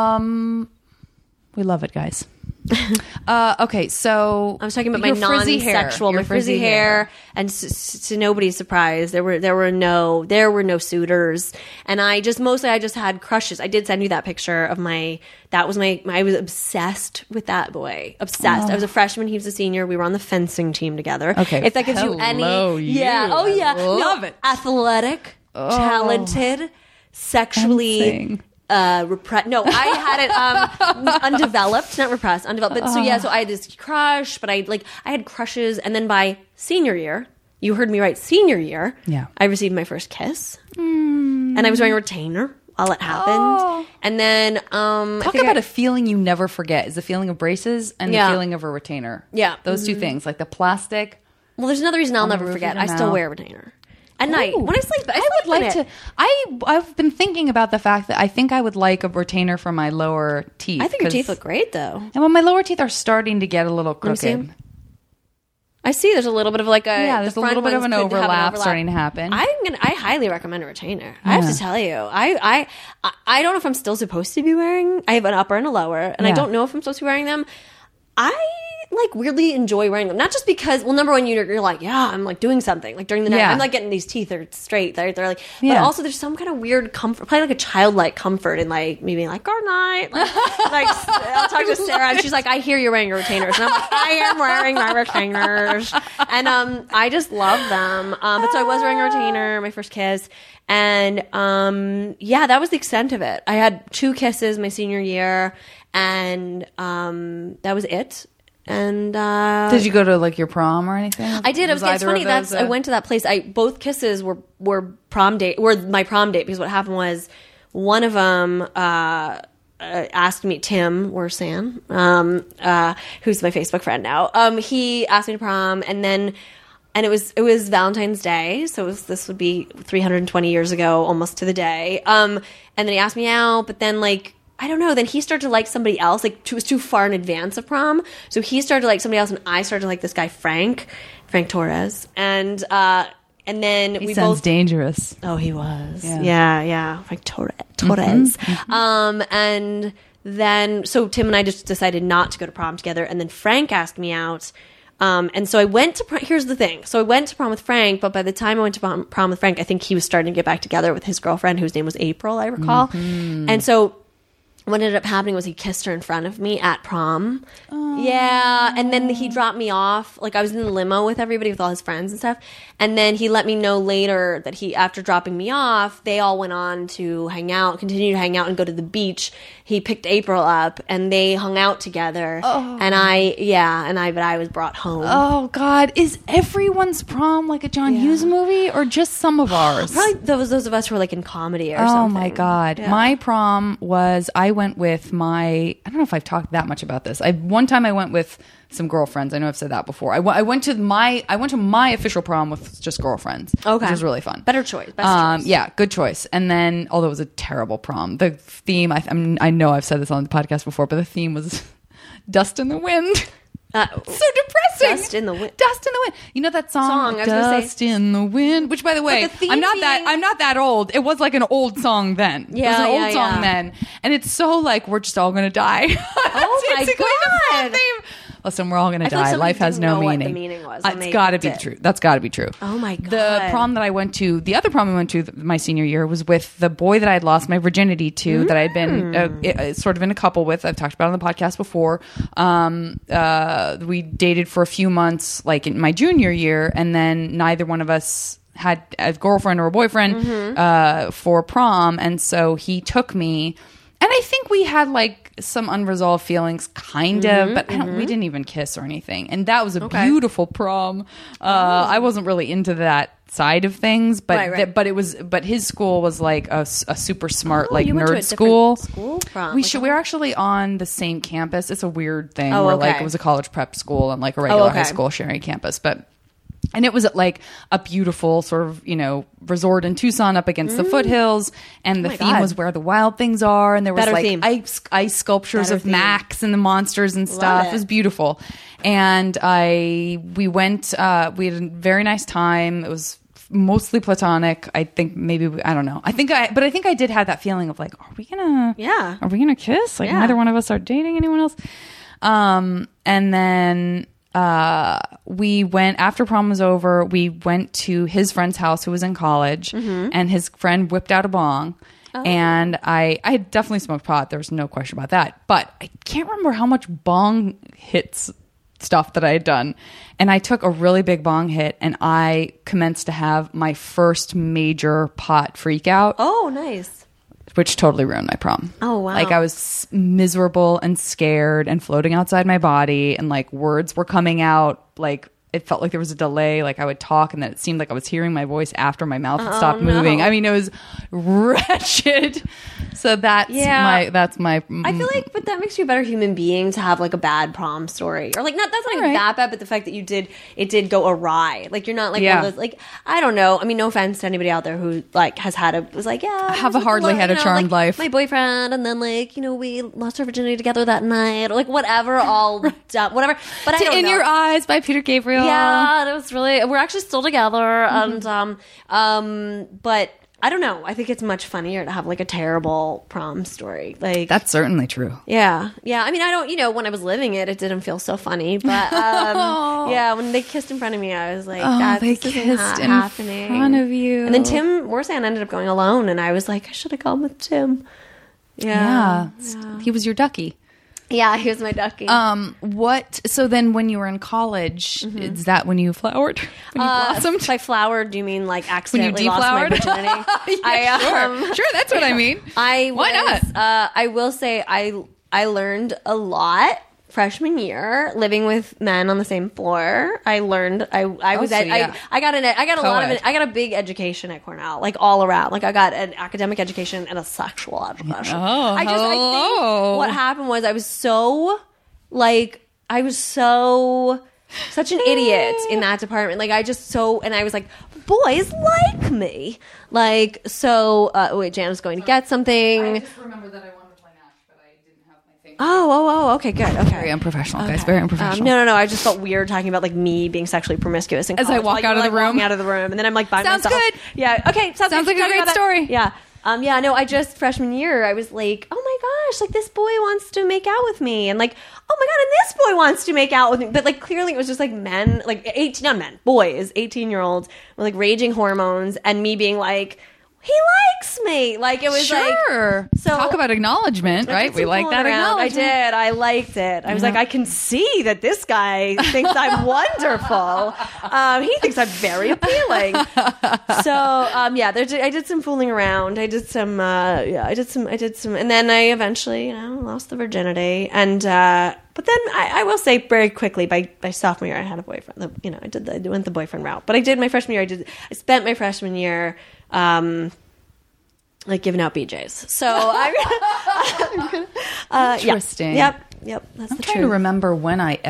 S1: We love it, guys. Okay, so
S2: I was talking about my
S1: your frizzy
S2: non-sexual,
S1: hair.
S2: my frizzy hair, and to nobody's surprise, there were no suitors, and I just had crushes. I did send you that picture of I was obsessed with that boy, obsessed. I was a freshman, he was a senior. We were on the fencing team together.
S1: Okay,
S2: if that gives you any, yeah, oh yeah,
S1: love it,
S2: athletic, talented, sexually.
S1: Fencing.
S2: No, I had it undeveloped, not repressed, undeveloped. But so I had this crush, but I had crushes, and then by senior year, you heard me right, senior year,
S1: yeah,
S2: I received my first kiss, and I was wearing a retainer while it happened, and then
S1: talk about a feeling you never forget is the feeling of braces and the feeling of a retainer.
S2: Yeah,
S1: those two things, like the plastic.
S2: Well, there's another reason I'll never forget. I still wear a retainer. At night, when I sleep, I
S1: would like to. I've been thinking about the fact that I think I would like a retainer for my lower teeth.
S2: I think your teeth look great, though.
S1: And when my lower teeth are starting to get a little crooked,
S2: I see. There's a little bit of
S1: there's a little bit of an overlap starting to happen.
S2: I highly recommend a retainer. I have to tell you, I don't know if I'm still supposed to be wearing. I have an upper and a lower, and I don't know if I'm supposed to be wearing them. I weirdly enjoy wearing them, not just because, well, number one, you're like, yeah, I'm doing something during the night. I'm getting these teeth are straight. They're but also there's some kind of weird comfort, probably a childlike comfort in me being like, good night. I'll talk to Sarah and she's like, I hear you're wearing your retainers, and I'm like, I am wearing my retainers, and I just love them. But so I was wearing a retainer, my first kiss, and that was the extent of it. I had 2 kisses my senior year, and that was it. And
S1: did you go to your prom or anything?
S2: I did. It's funny. I went to that place. Both kisses were my prom date because what happened was one of them asked me, Tim Wersan, who's my Facebook friend now. He asked me to prom, and it was Valentine's Day, so this would be 320 years ago, almost to the day. And then he asked me out, but then I don't know. Then he started to like somebody else. It was too far in advance of prom. So he started to like somebody else, and I started to like this guy, Frank Torres. And then
S1: he sounds dangerous.
S2: Oh, he was. Yeah. Frank Torres. Mm-hmm. And then, so Tim and I just decided not to go to prom together. And then Frank asked me out. And so I went to prom. Here's the thing. So I went to prom with Frank, but by the time I went to prom with Frank, I think he was starting to get back together with his girlfriend, whose name was April, I recall. Mm-hmm. And so what ended up happening was he kissed her in front of me at prom. Oh. Yeah. And then he dropped me off. I was in the limo with everybody, with all his friends and stuff. And then he let me know later that after dropping me off, they all went on to continue to hang out and go to the beach. He picked April up and they hung out together. Oh. And I was brought home.
S1: Oh God. Is everyone's prom like a John Hughes movie or just some of ours?
S2: Probably those of us who were in comedy or something.
S1: Oh my God. Yeah. My prom was, I went with I don't know if I've talked that much about this. One time I went with some girlfriends. I know I've said that before. I went to my official prom with just girlfriends.
S2: Okay.
S1: Which was really fun.
S2: Better choice. Best choice.
S1: Yeah, good choice. And then, although it was a terrible prom, the theme, I know I've said this on the podcast before, but the theme was Dust in the Wind. So depressing.
S2: Dust in the Wind.
S1: Dust in the Wind. You know that song?
S2: Dust
S1: in the Wind. Which, by the way, I'm not that old. It was an old song then.
S2: Yeah,
S1: it was an old song then, and it's so we're just all gonna die.
S2: Oh my God.
S1: Listen, we're all gonna die. Life has no meaning.
S2: What the meaning was.
S1: It's got to be true. That's got to be true.
S2: Oh my God.
S1: The prom that I went to, the other prom I went to my senior year, was with the boy that I had lost my virginity to, that I'd been sort of in a couple with. I've talked about it on the podcast before. We dated for a few months, in my junior year, and then neither one of us had a girlfriend or a boyfriend for prom, and so he took me. And I think we had some unresolved feelings, kind of, but we didn't even kiss or anything. And that was a beautiful prom. I wasn't really into that side of things, but
S2: right.
S1: But his school was a super smart
S2: you went
S1: nerd
S2: to a
S1: school.
S2: School prom.
S1: We're actually on the same campus. It's a weird thing
S2: where
S1: it was a college prep school and a regular high school sharing campus, but. And it was at like a beautiful sort of, resort in Tucson up against the foothills. And the theme was where the wild things are. And there was
S2: Better
S1: like
S2: theme.
S1: ice sculptures
S2: Better
S1: of
S2: theme.
S1: Max and the monsters and stuff.
S2: it.
S1: It was beautiful. And we went, we had a very nice time. It was mostly platonic. I think maybe, I don't know. I think I did have that feeling of like, are we gonna kiss? Like neither one of us are dating anyone else. And then, we went after prom was over. We went to his friend's house who was in college, and his friend whipped out a bong. And I had definitely smoked pot. There was no question about that. But I can't remember how much bong hits stuff that I had done. And I took a really big bong hit, and I commenced to have my first major pot freak out.
S2: Oh, nice.
S1: Which totally ruined my prom.
S2: Oh, wow.
S1: Like I was miserable and scared and floating outside my body, and like words were coming out. Like it felt like there was a delay. Like I would talk and then it seemed like I was hearing my voice after my mouth had stopped moving. I mean, it was wretched. So that's my
S2: I feel like, but that makes you a better human being to have like a bad prom story, or like that's not even that bad, but the fact that it did go awry. Like you're not like one of those, like, I don't know. I mean, no offense to anybody out there who like has was like,
S1: have a hardly had a charmed life.
S2: My boyfriend, and then like we lost our virginity together that night, or like whatever, all done, whatever. But I don't know.
S1: In Your Eyes by Peter Gabriel.
S2: Yeah, it was really. We're actually still together, and but I don't know. I think it's much funnier to have like a terrible prom story. Like
S1: that's certainly true.
S2: Yeah. I mean, I don't. When I was living it, it didn't feel so funny. But yeah, when they kissed in front of me, I was like,
S1: they
S2: this isn't
S1: kissed in
S2: happening
S1: front of you.
S2: And then Tim Warsan ended up going alone, and I was like, I should have gone with Tim. Yeah.
S1: He was your ducky.
S2: Yeah, he was my ducky.
S1: So then when you were in college, is that when you flowered? When you blossomed?
S2: By flowered, do you mean like accidentally
S1: when you
S2: lost my
S1: deflowered?
S2: virginity?
S1: Sure, that's what I mean. Why not?
S2: I will say I learned a lot freshman year living with men on the same floor. I learned I got a big education at Cornell, like all around. Like I got an academic education and a sexual education. I think what happened was I was such an idiot in that department. Like and I was like, boys like me. Like, so, wait, Jan's going to get something.
S1: I just remember that I wanted to play Nash, but I didn't have my thing.
S2: Oh, okay, good. Okay.
S1: Very unprofessional, guys. Very unprofessional.
S2: No. I just felt weird talking about like me being sexually promiscuous in
S1: as
S2: college.
S1: I walk out of the room.
S2: Walking out of the room, and then I'm like by
S1: Sounds
S2: myself.
S1: good.
S2: Yeah. Okay. Sounds
S1: like a great story.
S2: Yeah. I just freshman year, I was like, oh my gosh, like this boy wants to make out with me, and like, oh my god, and this boy wants to make out with me, but like clearly it was just like men, like boys, 18-year-olds with like raging hormones, and me being like, he likes me. Like it was
S1: sure.
S2: So
S1: talk about acknowledgement, right? We like that acknowledgement.
S2: I did. I liked it. I was like, I can see that this guy thinks I'm wonderful. He thinks I'm very appealing. So I did some fooling around. I did some, and then I eventually, lost the virginity. And but then I will say very quickly by sophomore year I had a boyfriend. I went the boyfriend route. But I did my freshman year. I spent my freshman year. Like giving out BJs. So
S1: interesting.
S2: Yep. That's
S1: I'm
S2: the
S1: trying
S2: truth.
S1: to remember when I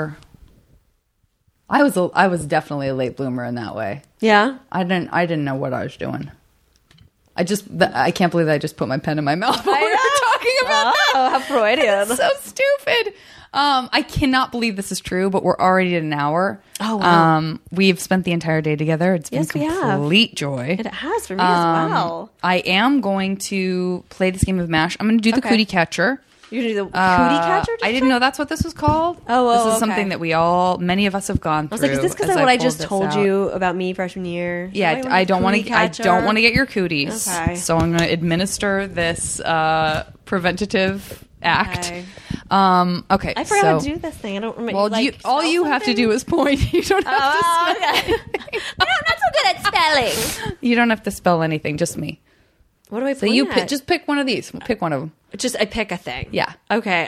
S1: was definitely a late bloomer in that way.
S2: Yeah.
S1: I didn't know what I was doing. I can't believe that I just put my pen in my mouth while we were talking about that.
S2: Oh, how Freudian.
S1: So stupid. I cannot believe this is true, but we're already at an hour.
S2: Oh, wow.
S1: We've spent the entire day together. It's been complete joy.
S2: It has for me as well.
S1: I am going to play this game of MASH. I'm going to do the cootie catcher.
S2: You're going to do the cootie catcher?
S1: I didn't know that's what this was called. This is something that many of us have gone through.
S2: I was like, is this because of what I just told you about me freshman year?
S1: Yeah, I don't want to get your cooties. Okay. So I'm going to administer this preventative act. Okay.
S2: I forgot how to do this thing. I don't remember.
S1: Well, all you have to do is point. You don't have to spell
S2: anything. I'm not so good at spelling.
S1: You don't have to spell anything. Just me.
S2: What do I?
S1: So just pick one of these. Pick one of them.
S2: I pick a thing.
S1: Yeah.
S2: Okay.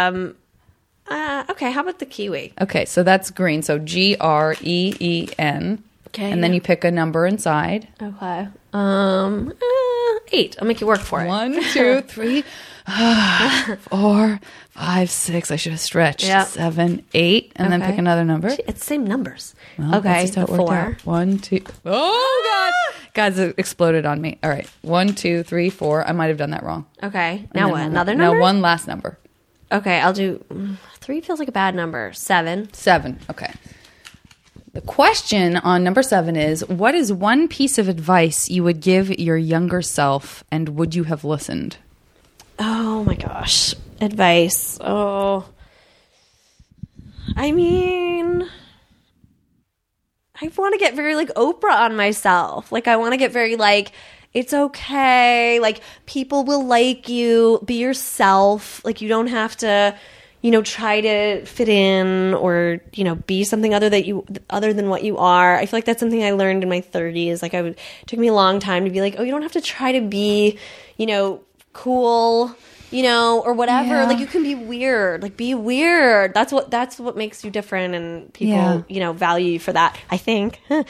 S2: Okay. How about the kiwi?
S1: Okay. So that's green. So GREEN.
S2: Okay.
S1: And then you pick a number inside.
S2: Okay. 8. I'll make you work for it.
S1: 1, 2, 3, 4, 5, 6. I should have stretched.
S2: Yeah.
S1: 7, 8, and then
S2: Okay.
S1: pick another number.
S2: It's the same numbers.
S1: Well,
S2: okay,
S1: that's just how it worked
S2: 4.
S1: out. 1, 2. Oh God! Guys, it exploded on me. All right, 1, 2, 3, 4. I might have done that wrong.
S2: Okay,
S1: And
S2: now
S1: then
S2: what? Another number?
S1: Now one last number.
S2: Okay, I'll do 3. Feels like a bad number. 7.
S1: 7. Okay. The question on number 7 is, what is one piece of advice you would give your younger self, and would you have listened?
S2: Oh my gosh, advice. Oh, I mean, I want to get very like Oprah on myself. Like I want to get very like, it's okay. Like people will like you. Be yourself. Like you don't have to, try to fit in or, be something other than what you are. I feel like that's something I learned in my 30s. Like it took me a long time to be like, oh, you don't have to try to be, cool, or whatever.
S1: Yeah.
S2: Like you can be weird. Like be weird. That's what makes you different, and people, value you for that, I think. Yeah.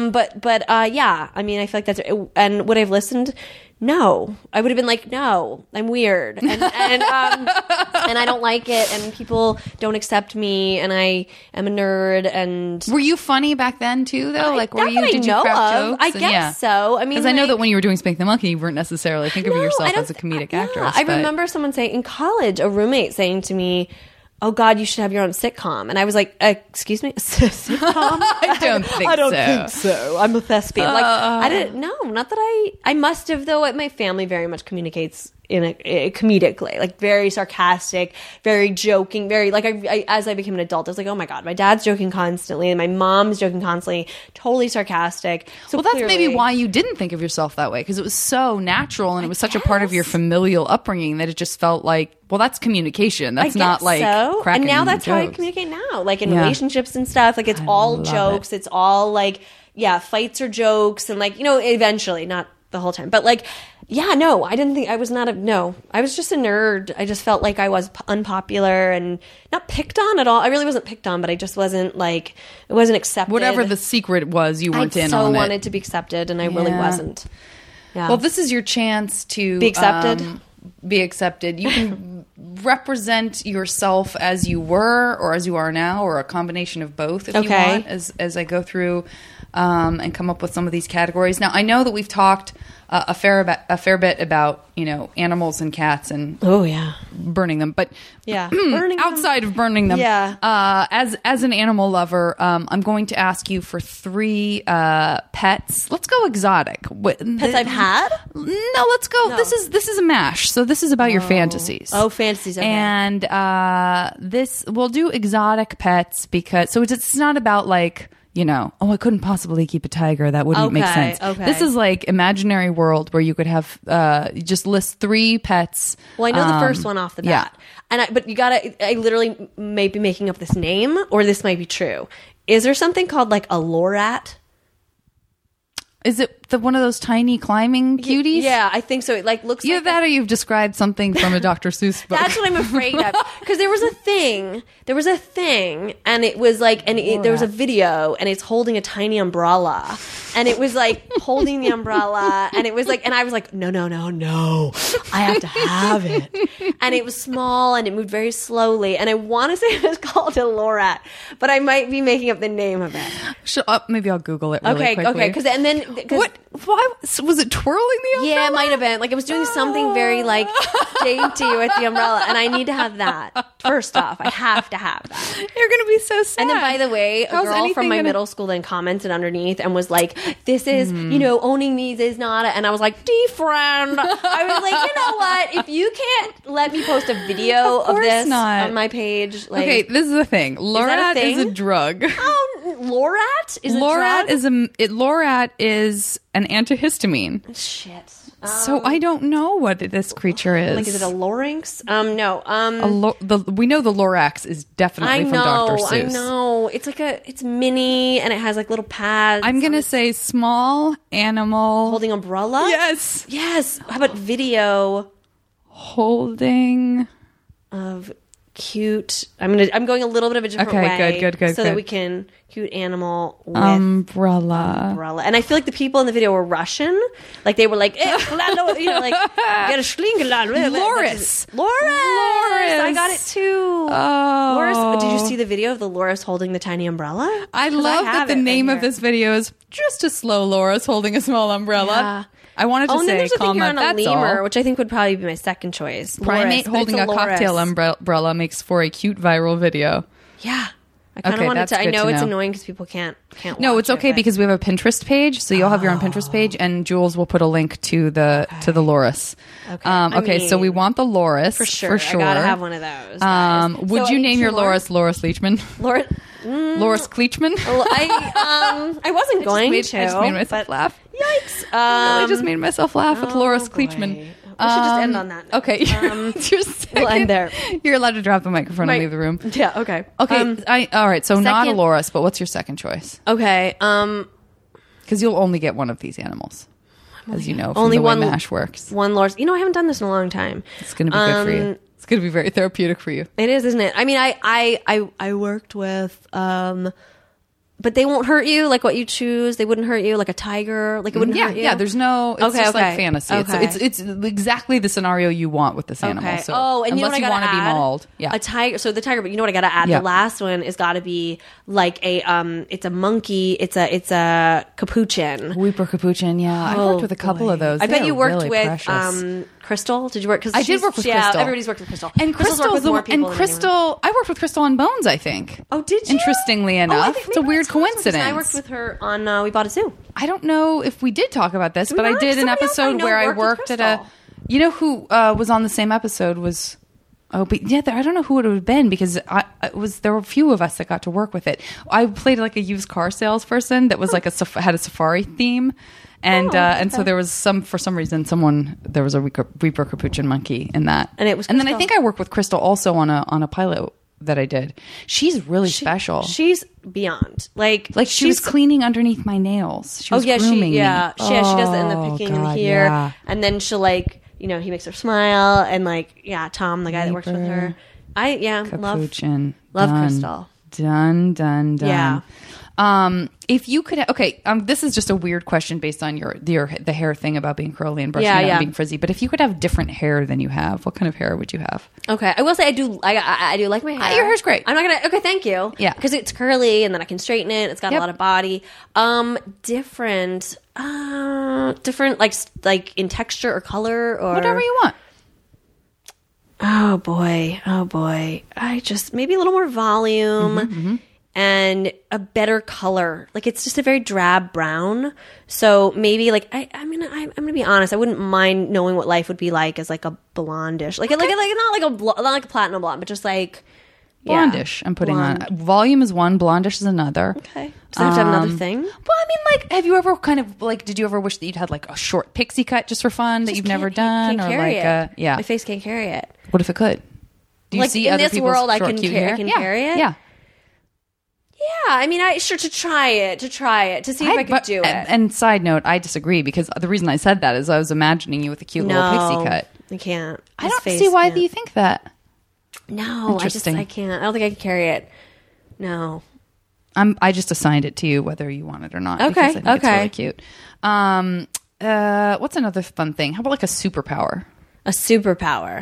S2: I mean, I feel like that's it. And would I have listened? No, I would have been like, no, I'm weird, and and I don't like it, and people don't accept me, and I am a nerd. And
S1: Were you funny back then too, though? Like, were you? Did you crack jokes?
S2: I guess so. I mean,
S1: because I know that when you were doing Spank the Monkey, you weren't necessarily thinking of yourself as a comedic actress.
S2: I remember someone saying in college, a roommate saying to me, "Oh God, you should have your own sitcom." And I was like, "Excuse me, sitcom?
S1: I don't think
S2: so. I'm a thespian." Like I didn't. No, not that I must have though. My family very much communicates in a comedically, like very sarcastic, very joking, very like I as I became an adult, I was like, oh my God, my dad's joking constantly and my mom's joking constantly, totally sarcastic. So
S1: well, that's maybe why you didn't think of yourself that way, because it was so natural and it was such a part of your familial upbringing that it just felt like, well, that's communication. That's not like cracking
S2: and now that's
S1: jokes.
S2: how I communicate now, like in relationships and stuff. Like it's all jokes. It's all like, fights or jokes, and like, eventually, not the whole time, but like, no, I didn't think I was I was just a nerd. I just felt like I was unpopular and not picked on at all. I really wasn't picked on, but I just wasn't like, it wasn't accepted.
S1: Whatever the secret was, you weren't in on it.
S2: I so wanted to be accepted, and I really wasn't. Yeah.
S1: Well, this is your chance to
S2: be accepted.
S1: You can represent yourself as you were or as you are now, or a combination of both if you want, as I go through and come up with some of these categories. Now, I know that we've talked a fair bit about, animals and cats and burning them, but outside of burning them, as an animal lover, I'm going to ask you for 3 pets. Let's go exotic.
S2: Pets I've had?
S1: No, let's go. No. This is a mash. So this is about your fantasies.
S2: Oh, fantasies. Okay.
S1: And we'll do exotic pets because it's not about like, I couldn't possibly keep a tiger. That wouldn't make sense.
S2: Okay.
S1: This is like imaginary world where you could have just list 3 pets.
S2: Well, I know the first one off the bat. But I literally may be making up this name, or this might be true. Is there something called like a lorat?
S1: Is it one of those tiny climbing cuties?
S2: Yeah, I think so. It like looks
S1: either
S2: like
S1: that or you've described something from a Dr. Seuss book.
S2: That's what I'm afraid of. Because there was a thing, and it was like, there was a video, and it's holding a tiny umbrella, and it was like holding the umbrella, and it was like, and I was like, no, I have to have it. And it was small, and it moved very slowly, and I want to say it was called a lorat, but I might be making up the name of it.
S1: Maybe I'll Google it really quickly.
S2: Okay, because and then
S1: what? Why was it twirling the umbrella?
S2: Yeah, it might have been. Like it was doing something very like dainty with the umbrella, and I need to have that. First off, I have to have that.
S1: You're gonna be so sad.
S2: And then, by the way, a girl from my middle school then commented underneath and was like, "This is, owning these is not." And I was like, "Defriend." I was like, you know what? If you can't let me post a video of this on my page, like,
S1: okay, this is the thing. Lorat is a drug.
S2: Oh, Lorat is a drug?
S1: Lorat is an antihistamine.
S2: Shit.
S1: So I don't know what this creature is.
S2: Like, is it a Lorinx? No.
S1: We know the Lorax is definitely from Dr. Seuss.
S2: I know. It's like it's mini, and it has like little pads.
S1: I'm gonna say small animal
S2: holding umbrella.
S1: Yes.
S2: How about video
S1: holding
S2: of cute. I'm going a little bit of a different way.
S1: Good.
S2: So that we can cute animal with
S1: umbrella.
S2: And I feel like the people in the video were Russian. Like they were like, like get a schlingelan.
S1: Loris.
S2: I got it too.
S1: Oh.
S2: Loris. Did you see the video of the Loris holding the tiny umbrella?
S1: I love that the name of this video is just a slow Loris holding a small umbrella.
S2: Yeah.
S1: I wanted to
S2: and then
S1: say,
S2: there's a thing on a
S1: that's
S2: lemur,
S1: all.
S2: which I think would probably be my second choice.
S1: Primate
S2: Loris,
S1: holding a cocktail
S2: Loris.
S1: umbrella makes for a cute viral video.
S2: Yeah. I kind of wanted to. I know it's annoying because people can't
S1: No,
S2: watch
S1: it's okay
S2: it, but-
S1: because we have a Pinterest page, so you'll have your own Pinterest page, and Jules will put a link to the Loris.
S2: Okay.
S1: Okay, so we want the Loris
S2: for sure. I gotta have one of those. guys.
S1: Would
S2: So
S1: you
S2: I
S1: name
S2: need
S1: your
S2: two more.
S1: Loris Leachman?
S2: Loris?
S1: Loris Kleachman?
S2: I wasn't going to.
S1: I just made myself
S2: but
S1: laugh.
S2: Yikes!
S1: I just made myself laugh with Loris Kleachman.
S2: We should just end on that note.
S1: Okay, your second,
S2: we'll end there.
S1: You're allowed to drop the microphone and leave the room.
S2: Yeah. Okay.
S1: Okay. All right. So not a
S2: second-
S1: Loris, but what's your second choice?
S2: Okay.
S1: Because you'll only get one of these animals, as you know, from
S2: Only
S1: the way
S2: one-
S1: MASH works.
S2: One Loris. You know, I haven't done this in a long time.
S1: It's going to be good for you. It's going to be very therapeutic for you.
S2: It is, isn't it? I mean, I worked with, but they won't hurt you like what you choose. They wouldn't hurt you like a tiger. Like it wouldn't hurt you.
S1: Yeah. There's no. It's just like fantasy.
S2: Okay.
S1: It's exactly the scenario you want with this animal.
S2: Okay.
S1: So
S2: and you know what
S1: unless
S2: I
S1: you
S2: gotta
S1: want to be
S2: add?
S1: mauled, yeah.
S2: A tiger. So the tiger, but you know what I gotta add?
S1: Yeah.
S2: The last one is gotta be like a it's a monkey. It's a capuchin.
S1: Weeper capuchin. Yeah, I worked with a couple of those.
S2: I bet
S1: They're
S2: you worked
S1: really
S2: with
S1: precious.
S2: Crystal. Did you work? Cause
S1: I did work with
S2: yeah,
S1: Crystal.
S2: Everybody's worked with Crystal.
S1: And
S2: Crystal's worked with more people than
S1: Crystal, I worked with Crystal on Bones, I think.
S2: Oh, did you?
S1: Interestingly
S2: I
S1: enough,
S2: think
S1: it's a
S2: maybe
S1: weird
S2: that's what it was, because
S1: coincidence.
S2: I worked with her on We Bought a Zoo.
S1: I don't know if we did talk about this, but I
S2: not?
S1: did an
S2: Somebody else I
S1: episode
S2: know
S1: where I
S2: worked with
S1: worked at a.
S2: Crystal.
S1: You know who was on the same episode was. Oh, but yeah, I don't know who it would have been because there were a few of us that got to work with it. I played like a used car salesperson that was like had a safari theme. And so there was for some reason, there was a Reaper Capuchin monkey in that.
S2: And it was
S1: and then I
S2: Crystal.
S1: think I worked with Crystal also on a pilot that I did. She's really special.
S2: She's beyond. Like
S1: she was cleaning underneath my nails. She was grooming me.
S2: she does it in the picking in
S1: God,
S2: here.
S1: yeah.
S2: And then she'll he makes her smile and Tom, the guy that works with her.
S1: Capuchin.
S2: love
S1: Done.
S2: Crystal.
S1: Done.
S2: Yeah.
S1: If you could, this is just a weird question based on the hair thing about being curly and brushing
S2: Yeah,
S1: out
S2: yeah.
S1: and being frizzy. But if you could have different hair than you have, what kind of hair would you have?
S2: Okay, I will say I do like my hair.
S1: Your hair's great.
S2: I'm not gonna. Okay, thank you.
S1: Yeah.
S2: because it's curly and then I can straighten it. It's got
S1: Yep.
S2: a lot of body. Different like in texture or color or
S1: Whatever you want.
S2: Oh boy. I just maybe a little more volume and a better color. Like it's just a very drab brown. So maybe I'm gonna be honest. I wouldn't mind knowing what life would be like as like a blondish, like not like a platinum blonde, but just like
S1: Blondish, I'm putting
S2: blonde.
S1: on. Volume is one, blondish is another.
S2: Okay. Does it have to have another thing?
S1: Well, I mean, have you ever did you ever wish that you'd had like a short pixie cut just for fun that you've never done?
S2: Can't
S1: or
S2: carry
S1: like
S2: it. My face can't carry it.
S1: What if it could? Do you
S2: Like,
S1: see
S2: in
S1: other
S2: this
S1: people's
S2: world, I
S1: short,
S2: can
S1: cute
S2: ca- I
S1: hair?
S2: can
S1: Yeah.
S2: carry it?
S1: Yeah.
S2: Yeah, I mean, to try it, to see if I could do it.
S1: And side note, I disagree because the reason I said that is I was imagining you with a cute little pixie cut.
S2: I can't.
S1: I
S2: His
S1: don't
S2: face
S1: see why
S2: can't.
S1: you think that.
S2: No,
S1: Interesting.
S2: I can't. I don't think I can carry it. No.
S1: I just assigned it to you whether you want it or not.
S2: Okay,
S1: because I think it's
S2: okay.
S1: really cute. What's another fun thing? How about like a superpower?
S2: A superpower.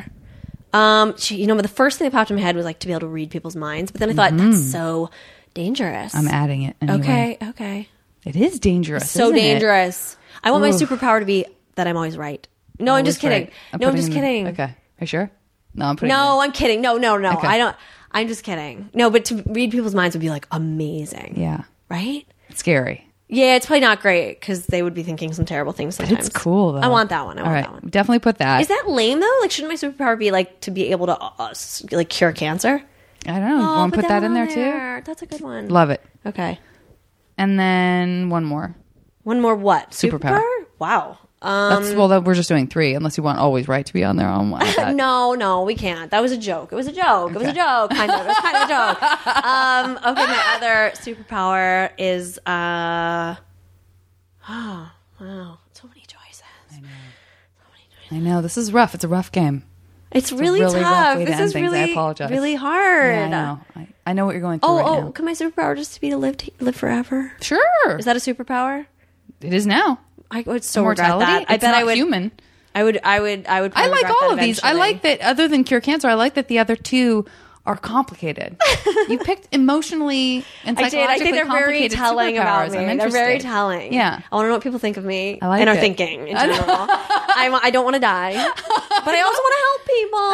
S2: The first thing that popped in my head was like to be able to read people's minds, but then I thought that's so dangerous.
S1: I'm adding it anyway.
S2: Okay.
S1: It is dangerous.
S2: So
S1: isn't it?
S2: dangerous. I want my superpower to be that I'm always right. No, I'm just kidding.
S1: Right. I'm
S2: kidding.
S1: Okay. Are you sure? No, I'm putting
S2: No, I'm kidding. No.
S1: Okay.
S2: I don't. I'm just kidding. No, but to read people's minds would be like amazing.
S1: Yeah.
S2: Right?
S1: It's scary.
S2: Yeah, it's probably not great because they would be thinking some terrible things sometimes.
S1: It's cool though.
S2: I want that one. I want
S1: All right.
S2: that one.
S1: Definitely put that.
S2: Is that lame though? Like, shouldn't my superpower be like to be able to like cure cancer?
S1: I don't know. You want to put that in
S2: one
S1: there
S2: on too? That's a good one.
S1: Love it.
S2: Okay.
S1: And then one more.
S2: One more what?
S1: Superpower.
S2: Wow.
S1: We're just doing 3 unless you want always right to be on there.
S2: No, we can't. That was a joke. It was a joke. It was a joke. Kind of. It was kind of a joke. Okay, my other superpower is wow, so many choices.
S1: I know this is rough. It's a rough game.
S2: It's really,
S1: really rough
S2: tough.
S1: way to
S2: This
S1: end
S2: is
S1: things. I
S2: really,
S1: apologize.
S2: really hard.
S1: Yeah, I know. I know what you're going through right now.
S2: Can my superpower just to be to live forever?
S1: Sure.
S2: Is that a superpower?
S1: It is now.
S2: I would so regret
S1: Immortality?
S2: that. I
S1: It's
S2: bet
S1: not
S2: I would.
S1: human.
S2: I would. probably
S1: I like
S2: regret
S1: all
S2: that
S1: of these. I
S2: eventually.
S1: like that other than cure cancer, I like that the other two are complicated. You picked emotionally and
S2: I did.
S1: psychologically
S2: I think they're very
S1: complicated
S2: telling about
S1: superpowers.
S2: me.
S1: I'm
S2: They're very
S1: interested.
S2: telling.
S1: Yeah.
S2: I want to know what people think of me
S1: I like
S2: and are
S1: it.
S2: thinking in general. I don't want to die, but I also want to help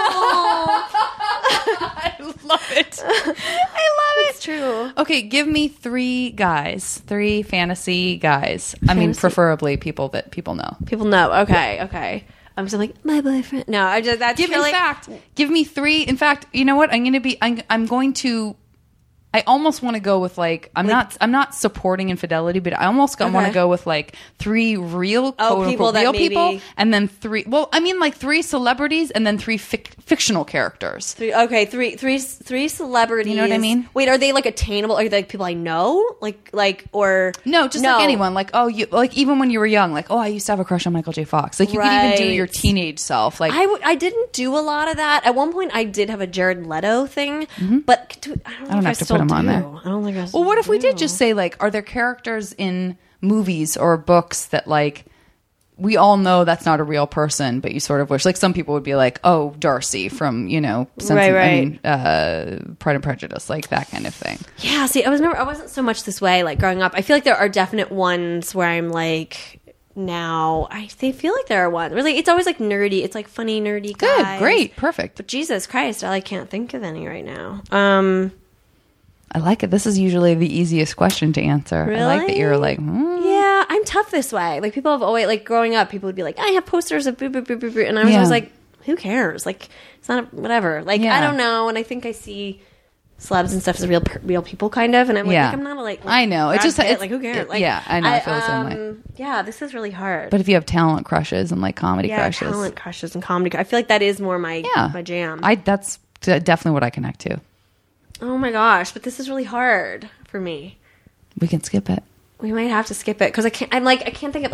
S2: people.
S1: I love it. I love it.
S2: It's true.
S1: Okay, give me three fantasy guys. I mean, preferably people that people know.
S2: People know. Okay. I'm just like my boyfriend. No, I just that's really.
S1: Give me three. In fact, you know what? I'm going to. I almost want to go with I'm not supporting infidelity, but I almost want to go with three real
S2: people that
S1: real
S2: maybe-
S1: people, and then three. Well, I mean three celebrities, and then three fictional characters.
S2: Three celebrities.
S1: You know what I mean?
S2: Wait, are they attainable? Are they people I know? Or
S1: No, just like anyone. Even when you were young, I used to have a crush on Michael J. Fox. You could even do
S2: Right.
S1: your teenage self.
S2: I didn't do a lot of that. At one point, I did have a Jared Leto thing, but I don't know if I
S1: have to
S2: still
S1: put him on
S2: do.
S1: there.
S2: I don't think I still
S1: Well, what if we did
S2: do.
S1: just say are there characters in movies or books that we all know that's not a real person, but you sort of wish some people would be oh, Darcy from
S2: Right.
S1: Pride and Prejudice, that kind of thing.
S2: Yeah, see, I wasn't so much this way growing up. I feel like there are definite ones where I'm now they feel like there are ones. Really, it's always nerdy. It's funny nerdy guys.
S1: Good, great, perfect.
S2: But Jesus Christ, I can't think of any right now.
S1: I like it. This is usually the easiest question to answer.
S2: Really?
S1: I like that you're
S2: Yeah, I'm tough this way. People have always growing up, people would be I have posters of boo boo boo boo boo, and I was always who cares? It's not whatever. I don't know. And I think I see celebs and stuff as real people, kind of, and I'm I'm not
S1: I know. It just
S2: Pitt, who cares?
S1: I know. I feel the same way.
S2: Yeah, this is really hard.
S1: But if you have talent crushes and comedy crushes,
S2: talent crushes and comedy, I feel that is more my jam.
S1: That's definitely what I connect to.
S2: Oh my gosh, but this is really hard for me.
S1: We can skip it.
S2: We might have to skip it because I can't. I can't think of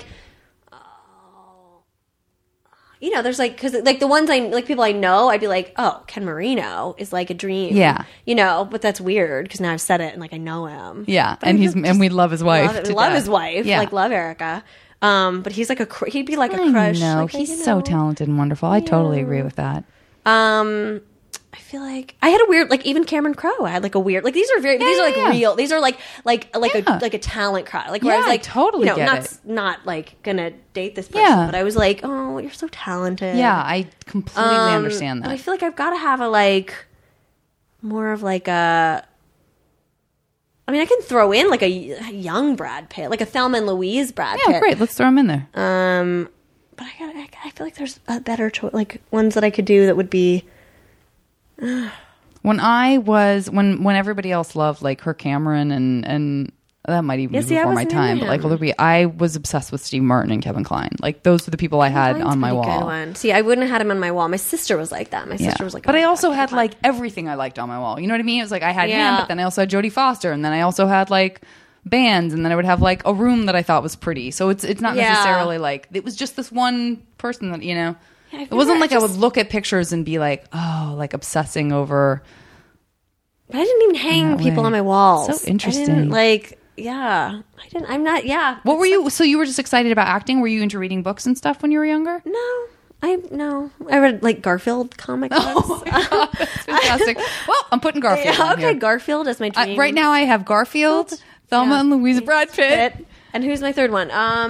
S2: there's because the ones people I know, I'd be oh, Ken Marino is a dream.
S1: Yeah.
S2: But that's weird because now I've said it and I know him.
S1: Yeah, and we love his wife.
S2: Love his wife.
S1: Yeah.
S2: Love Erica. But he's he'd be a crush.
S1: No, he's so talented and wonderful. I totally agree with that.
S2: I feel I had a weird even Cameron Crowe. I had a weird these are real. These are a talent crush. Where I was
S1: totally get it.
S2: not gonna date this person,
S1: Yeah.
S2: but I was oh, you're so talented.
S1: Yeah, I completely understand that.
S2: But I feel I've got to have a more of a. I mean, I can throw in a young Brad Pitt, a Thelma and Louise Brad Pitt.
S1: Yeah, great. Let's throw him in there.
S2: But I feel there's a better choice, ones that I could do that would be.
S1: When everybody else loved Kirk Cameron and that might even be before my time, but I was obsessed with Steve Martin and Kevin Kline. Those were the people I had on my wall.
S2: Good one. See, I wouldn't have had him on my wall. My sister was like that. My sister was
S1: but I also had everything I liked on my wall. You know what I mean? It was I had him, but then I also had Jodie Foster, and then I also had bands, and then I would have a room that I thought was pretty. So it's not necessarily it was just this one person that it wasn't I would look at pictures and be obsessing over.
S2: But I didn't even hang people on my walls.
S1: So interesting.
S2: I didn't. I'm not. Yeah.
S1: What were you? So you were just excited about acting? Were you into reading books and stuff when you were younger?
S2: No. I read Garfield comic books.
S1: Oh my God, that's fantastic. Well, I'm putting Garfield on here.
S2: Garfield is my dream.
S1: Right now I have Garfield, Thelma and Louise, Brad Pitt.
S2: And who's my third one?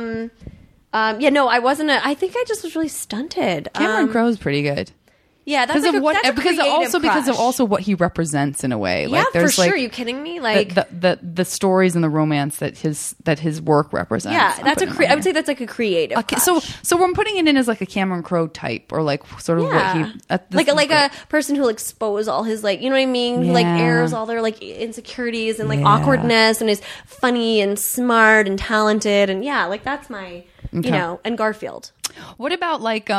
S2: I wasn't. I think I just was really stunted.
S1: Cameron Crowe's pretty good.
S2: Yeah, that's
S1: because of what he represents in a way.
S2: Yeah, for sure. Are you kidding me?
S1: The stories and the romance that his work represents.
S2: Yeah, I would say that's a creative.
S1: Okay, so we're putting it in as a Cameron Crowe type, or sort of what he
S2: a person who'll expose all his you know what I mean?
S1: Yeah.
S2: Airs all their insecurities and awkwardness, and is funny and smart and talented, and that's my and Garfield.
S1: What about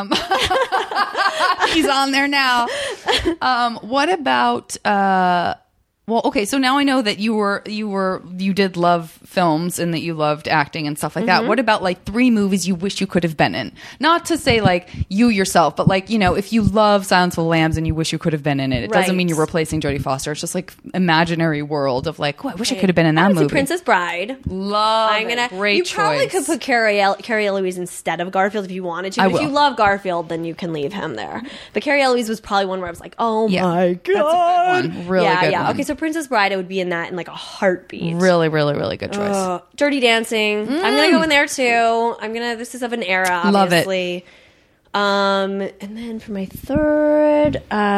S1: he's on there now. What about so now I know that you did love films and that you loved acting and stuff like that. What about like 3 movies you wish you could have been in? Not to say like you yourself, but like, you know, if you love Silence of the Lambs and you wish you could have been in it, it doesn't mean you're replacing Jodie Foster. It's just like imaginary world of like, oh, I wish I could have been in that movie.
S2: Princess Bride.
S1: Great choice.
S2: You probably could put Carrie Elwes instead of Garfield if you wanted to. If you love Garfield, then you can leave him there. But Carrie Elwes was probably one where I was like, oh my God.
S1: That's a good one. Really good one.
S2: Okay, so Princess Bride, I would be in that in like a heartbeat.
S1: Really, really, really good choice.
S2: Dirty Dancing. I'm gonna go in there too. This is of an era, obviously.
S1: Love it.
S2: And then for my third,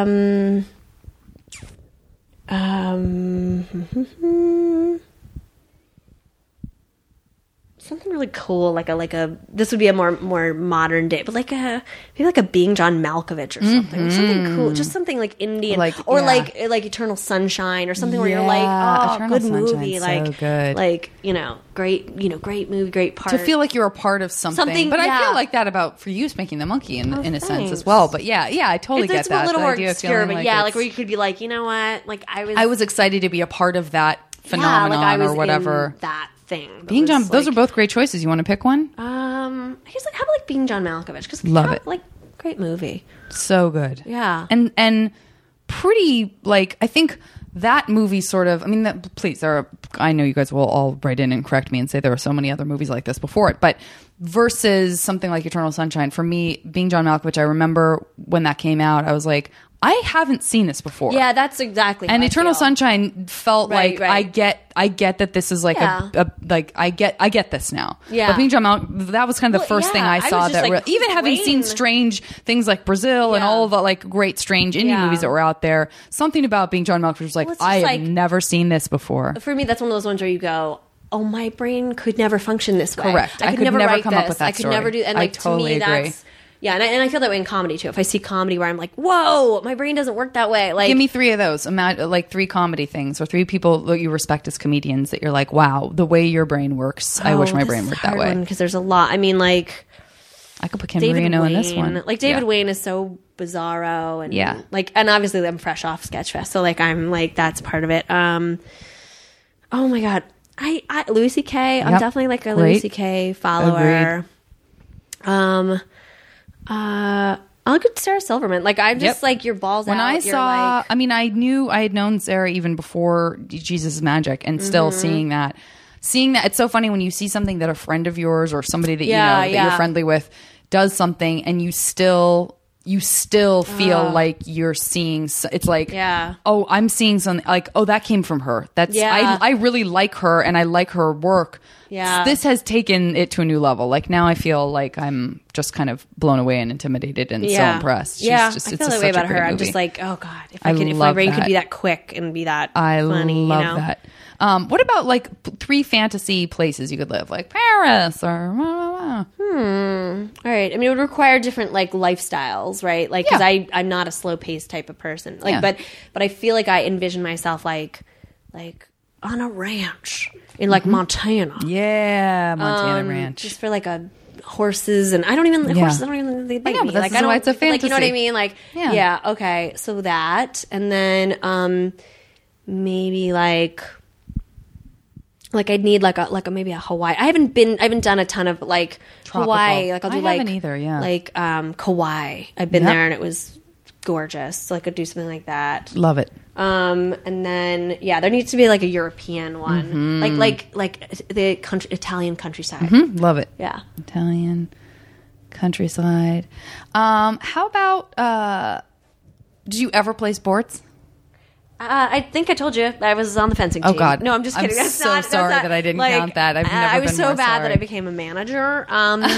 S2: something really cool, like a this would be a more modern day, but maybe like a Being John Malkovich or something, something cool, just something like Indian, like Eternal Sunshine or something where you're like, oh,
S1: Eternal
S2: good movie,
S1: Sunshine's
S2: like
S1: so good.
S2: like great movie, great part.
S1: To feel like you're a part of something. But I feel like that about for you, Spanking the Monkey in a sense as well. But yeah, I totally get that.
S2: It's a little more
S1: idea
S2: obscure, but like where you could be like, you know what, like
S1: I was excited to be a part of that phenomenon or whatever.
S2: In that thing.
S1: Being John, those are both great choices. You want to pick one?
S2: I guess how about like Being John Malkovich? Because
S1: love it.
S2: Like great movie,
S1: so good.
S2: Yeah,
S1: and pretty like I think that movie sort of. I mean, please, I know you guys will all write in and correct me and say there are so many other movies like this before it, but versus something like Eternal Sunshine, for me, Being John Malkovich, I remember when that came out, I was like, I haven't seen this before.
S2: Yeah, that's exactly.
S1: And Eternal Sunshine felt
S2: right.
S1: I get that this is like I get this now.
S2: Yeah.
S1: But Being John Malkovich, that was kind of the first thing I saw that like, even having seen strange things like Brazil and all the like great strange indie movies that were out there, something about Being John Malkovich was like, I have never seen this before.
S2: For me, that's one of those ones where you go, oh, my brain could never function this way.
S1: Correct.
S2: I could never
S1: write come
S2: this.
S1: up with that story.
S2: I could never do, and like
S1: totally
S2: to me,
S1: agree.
S2: that's. Yeah, and I feel that way in comedy too. If I see comedy where I'm like, "Whoa, my brain doesn't work that way." Like,
S1: give me 3 of those. Like 3 comedy things, or 3 people that you respect as comedians that you're like, "Wow, the way your brain works, I wish my brain worked that way."
S2: Because there's a lot. I mean, like,
S1: I could put Ken Marino in this one.
S2: Like David Wayne is so bizarro, and like, and obviously I'm fresh off Sketchfest, so like I'm like that's part of it. Oh my God, I Louis C.K. I'm definitely like a Louis C.K. follower.
S1: Agreed.
S2: I'll go Sarah Silverman. Like I'm just like your balls
S1: when
S2: out.
S1: I saw, I mean, I knew I had known Sarah even before Jesus is Magic, and still seeing that, it's so funny when you see something that a friend of yours or somebody that you know that you're friendly with does something, and you still feel like you're seeing. It's like, oh, I'm seeing something. Like, oh, that came from her. That's I really like her, and I like her work.
S2: Yeah.
S1: This has taken it to a new level. Like now I feel like I'm just kind of blown away and intimidated and so impressed. She's just,
S2: I feel that way about her. I'm just like, oh God, if my brain could be that quick and be that funny.
S1: I love that. What about like 3 fantasy places you could live, like Paris or?
S2: All right. I mean, it would require different like lifestyles, right? Like, because I'm not a slow paced type of person. Like, but I feel like I envision myself like on a ranch in like Montana.
S1: Yeah, Montana ranch.
S2: Just for like a horses, and horses. I don't even they bite me.
S1: Like I don't. It's a fantasy.
S2: Like, you know what I mean? Like yeah. Okay. So that, and then maybe like I'd need like a maybe a Hawaii. I haven't done a ton of like
S1: tropical.
S2: Hawaii. Like I'll do
S1: I haven't either. Yeah.
S2: Like Kauai. I've been there and it was gorgeous. So I could do something like that.
S1: Love it.
S2: And then there needs to be like a European one, like the Italian countryside.
S1: Love it.
S2: Yeah,
S1: Italian countryside. How about? Did you ever play sports?
S2: I think I told you I was on the fencing team.
S1: Oh God,
S2: no, I'm just kidding.
S1: I'm so sorry that I didn't count that.
S2: I was so bad that I became a manager.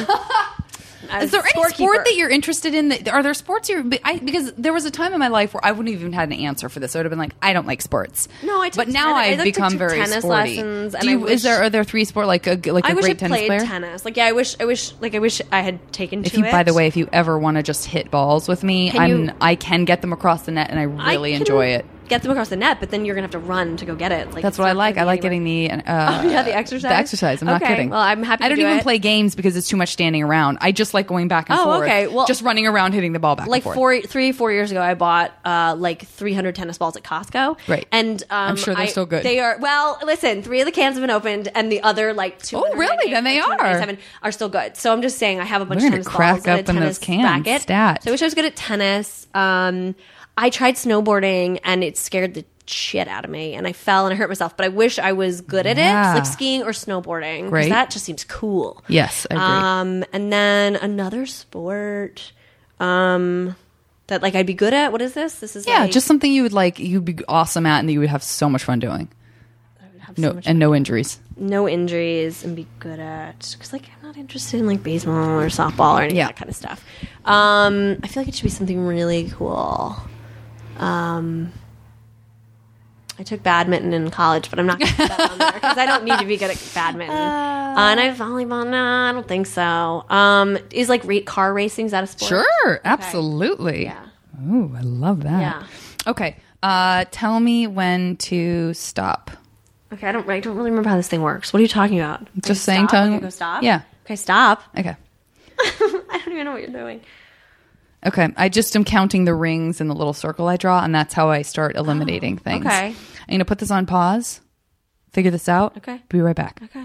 S1: Is there any sport that you're interested in? Are there sports because there was a time in my life where I wouldn't have even had an answer for this. I would have been like, I don't like sports.
S2: No, I took
S1: but now I've become very
S2: tennis
S1: sporty.
S2: Lessons.
S1: Are there 3 sports like a great tennis player?
S2: I wish I played tennis. Like I wish I had taken to it.
S1: By the way, if you ever want to just hit balls with me, I can get them across the net, and I really enjoy it.
S2: get them across the net, but then you're gonna have to run to go get it. Like,
S1: That's what I like. I like getting the
S2: the exercise.
S1: The exercise. I'm not kidding.
S2: Well, I'm happy.
S1: I don't even play games because it's too much standing around. I just like going back and forth.
S2: Okay. Well,
S1: just running around hitting the ball back
S2: like
S1: and forth.
S2: 4 years ago, I bought like 300 tennis balls at Costco.
S1: Right.
S2: And
S1: I'm sure they're still good.
S2: They are. Well, listen, 3 of the cans have been opened, and the other like 200.
S1: Oh, really? Then they
S2: are still good. So I'm just saying, I have a bunch
S1: We're
S2: of
S1: gonna
S2: tennis
S1: crack
S2: balls and
S1: up
S2: a
S1: in
S2: tennis
S1: those cans.
S2: racket.
S1: Stat.
S2: So I wish I was good at tennis. I tried snowboarding, and it scared the shit out of me, and I fell and I hurt myself. But I wish I was good at it, like skiing or snowboarding, because
S1: Great.
S2: that just seems cool.
S1: Yes, I agree.
S2: And then another sport that like I'd be good at. What is this? This is like,
S1: just something you would like. You'd be awesome at, and that you would have so much fun doing. No injuries.
S2: No injuries, and be good at, because like I'm not interested in like baseball or softball or any of that kind of stuff. I feel like it should be something really cool. I took badminton in college, but I'm not going to put that on there because I don't need to be good at badminton. And I volleyball. No, I don't think so. Is like car racing, is that a sport?
S1: Sure, absolutely.
S2: Yeah.
S1: Ooh, I love that.
S2: Yeah.
S1: Okay, tell me when to stop.
S2: Okay, I don't really remember how this thing works. What are you talking about?
S1: Just saying, telling
S2: Okay, go stop.
S1: Yeah.
S2: Okay, stop.
S1: Okay.
S2: I don't even know what you're doing.
S1: Okay, I just am counting the rings in the little circle I draw, and that's how I start eliminating things.
S2: Okay.
S1: I'm going to put this on pause, figure this out.
S2: Okay.
S1: Be right back.
S2: Okay.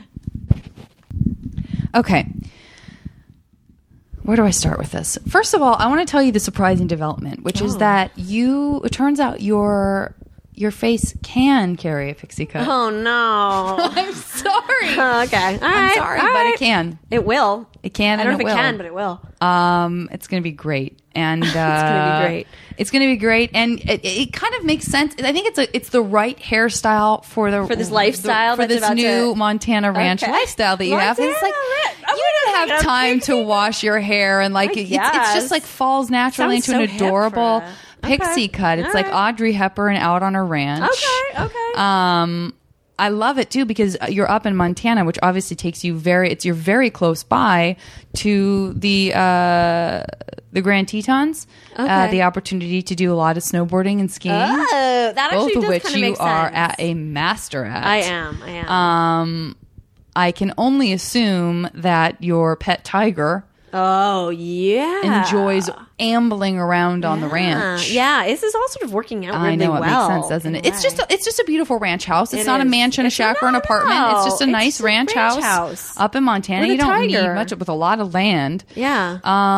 S1: Okay. Where do I start with this? First of all, I want to tell you the surprising development, which is that it turns out your face can carry a pixie cut.
S2: Oh, no.
S1: I'm sorry.
S2: Okay. All right.
S1: I'm sorry,
S2: All
S1: but
S2: right.
S1: it can.
S2: It will.
S1: It can.
S2: I don't
S1: and
S2: know if
S1: it
S2: it
S1: will.
S2: can, but it will.
S1: It's going to be great, and
S2: It's going to be great.
S1: It's going to be great, and it kind of makes sense. I think it's the right hairstyle for
S2: this lifestyle
S1: for
S2: that's
S1: this
S2: about
S1: new
S2: to-
S1: Montana ranch
S2: Okay.
S1: lifestyle that you have. And it's like you don't have time to wash your hair, and like it's
S2: guess.
S1: just like falls naturally
S2: Sounds
S1: into an
S2: so hip for
S1: adorable
S2: it. Okay.
S1: pixie cut. It's
S2: All
S1: like
S2: right.
S1: Audrey Hepburn out on a ranch.
S2: Okay.
S1: I love it too because you're up in Montana, which obviously takes you you're very close by to the Grand Tetons.
S2: Okay.
S1: The opportunity to do a lot of snowboarding and skiing.
S2: Oh, that actually
S1: both of
S2: does
S1: which
S2: kind of
S1: you
S2: make
S1: are
S2: sense.
S1: at a master at.
S2: I am.
S1: I can only assume that your pet tiger
S2: Oh, yeah.
S1: enjoys ambling around on the ranch.
S2: Yeah, this is all sort of working out really
S1: I know, it
S2: well.
S1: makes sense, doesn't it?
S2: in a
S1: It's just a beautiful ranch house. It's
S2: It
S1: not a
S2: is.
S1: mansion, a
S2: It's
S1: shack, or an
S2: not,
S1: apartment.
S2: no.
S1: It's just a
S2: It's
S1: nice
S2: just a
S1: ranch
S2: ranch
S1: house
S2: house.
S1: up in Montana.
S2: With a
S1: You don't need
S2: tiger.
S1: much with a lot of land.
S2: Yeah.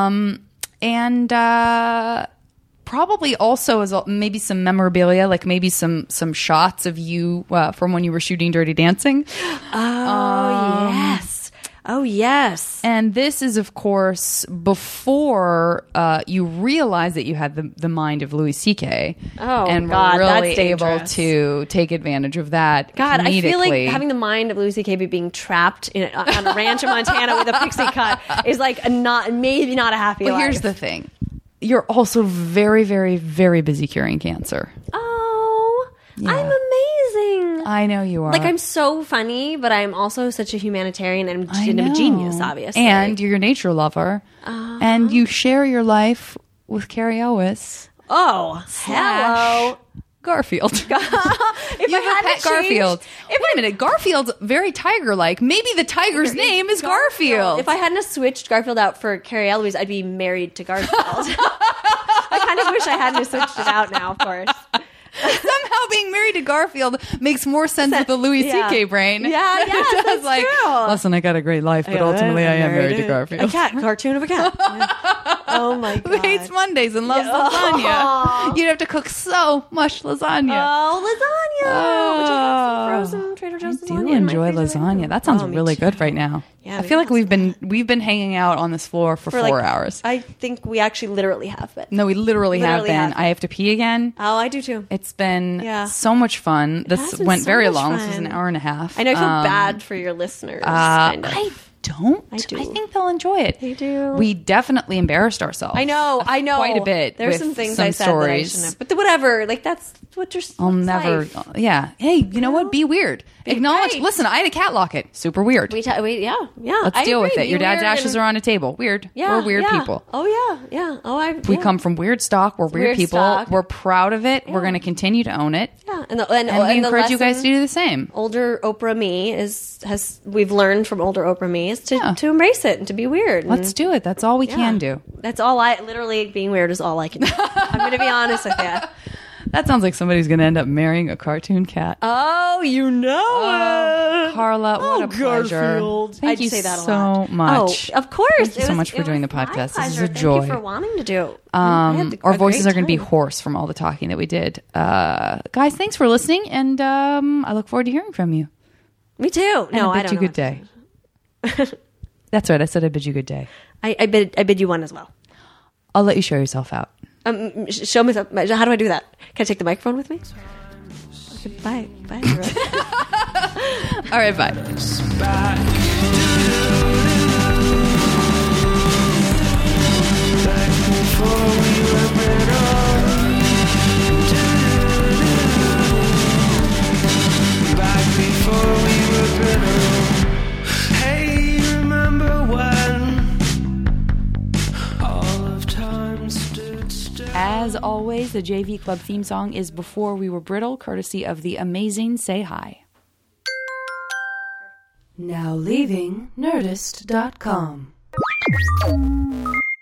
S1: And probably also as maybe some memorabilia, like maybe some shots of you from when you were shooting Dirty Dancing.
S2: Oh, yes. Oh, yes.
S1: And this is, of course, before you realize that you had the mind of Louis C.K.
S2: Oh,
S1: and
S2: God,
S1: were really
S2: that's
S1: able
S2: dangerous.
S1: to take advantage of that.
S2: God, I feel like
S1: comedically.
S2: having the mind of Louis C.K. being trapped on a ranch in Montana with a pixie cut is like maybe not a happy
S1: But
S2: life.
S1: here's the thing. You're also very, very, very busy curing cancer.
S2: Oh,
S1: Yeah.
S2: I'm amazing.
S1: I know you are.
S2: Like, I'm so funny, but I'm also such a humanitarian and I'm a genius, obviously.
S1: And you're a nature lover. And you share your life with Carrie Elwes.
S2: oh, hello.
S1: Garfield.
S2: If
S1: You
S2: I
S1: have
S2: had
S1: a pet
S2: to change-
S1: Garfield. Wait a minute. Garfield's very tiger-like. Maybe the tiger's name is Garfield.
S2: If I hadn't have switched Garfield out for Carrie Eloise, I'd be married to Garfield. I kind of wish I hadn't have switched it out now, of course.
S1: Somehow being married to Garfield makes more sense with the Louis
S2: Yeah.
S1: C.K. brain.
S2: Yeah,
S1: than
S2: yes,
S1: it does
S2: that's
S1: like,
S2: true.
S1: listen, I got a great life, but ultimately I am married to Garfield.
S2: A cat, cartoon of a cat. Oh my
S1: Who
S2: God.
S1: hates Mondays and loves lasagna?
S2: Oh.
S1: You'd have to cook so much lasagna.
S2: Oh, lasagna! Would you have some frozen Trader Joe's
S1: I
S2: lasagna?
S1: do
S2: in my
S1: enjoy
S2: freezer?
S1: lasagna. That sounds
S2: Oh, me
S1: really
S2: too.
S1: good right now.
S2: Yeah,
S1: I
S2: we
S1: feel like
S2: have
S1: we've been hanging out on this floor for
S2: For
S1: 4
S2: like-
S1: hours.
S2: I think we actually literally have been.
S1: No, we literally have
S2: Literally
S1: been.
S2: have.
S1: I have to pee again.
S2: Oh, I do too.
S1: It's been
S2: Yeah.
S1: so much fun. This
S2: has been
S1: went
S2: so
S1: very
S2: much
S1: long. This was
S2: fun.
S1: an hour and a half.
S2: I know I feel bad for your listeners. Kind of.
S1: I don't.
S2: I do.
S1: I think they'll enjoy it.
S2: They do.
S1: We definitely embarrassed ourselves.
S2: I know.
S1: Quite a bit.
S2: There's
S1: with
S2: some things
S1: some
S2: I said
S1: stories.
S2: that I shouldn't have. But whatever. Like, that's what you're.
S1: I'll never.
S2: Life.
S1: Yeah. Hey, you know what? Be weird. Acknowledge.
S2: right.
S1: Listen, I had a cat locket. Super weird.
S2: Yeah.
S1: Let's deal with it. Your dad's ashes
S2: are
S1: are on a table. Weird.
S2: Yeah,
S1: We're weird people.
S2: Oh yeah. Oh,
S1: We come from weird stock. We're weird people.
S2: stock.
S1: We're proud of it. We're going to continue to own it.
S2: Yeah,
S1: And we encourage you guys to do the same.
S2: Older Oprah me we've learned from older Oprah me is to embrace it and to be weird.
S1: Let's do it. That's all we can do.
S2: That's all literally being weird is all I can do. I'm going to be honest with you.
S1: That sounds like somebody's going to end up marrying a cartoon cat.
S2: Oh, you know it.
S1: Carla, what a pleasure.
S2: Garfield.
S1: Thank
S2: I'd
S1: you
S2: say that a
S1: so
S2: lot.
S1: much.
S2: Oh, of course.
S1: Thank you so much for doing the podcast. This is a
S2: Thank
S1: joy.
S2: you for wanting to do.
S1: Our voices are going to be hoarse from all the talking that we did. Guys, thanks for listening, and I look forward to hearing from you.
S2: Me too.
S1: And I bid you good day. That's right. I said I bid you good day.
S2: I bid you one as well.
S1: I'll let you show yourself out.
S2: Show me. How do I do that? Can I take the microphone with me? Okay, bye. Bye.
S1: All right, bye.
S3: Hey, remember when all of time stood still?
S1: As always, the JV Club theme song is Before We Were Brittle, courtesy of the amazing Say Hi. Now leaving Nerdist.com.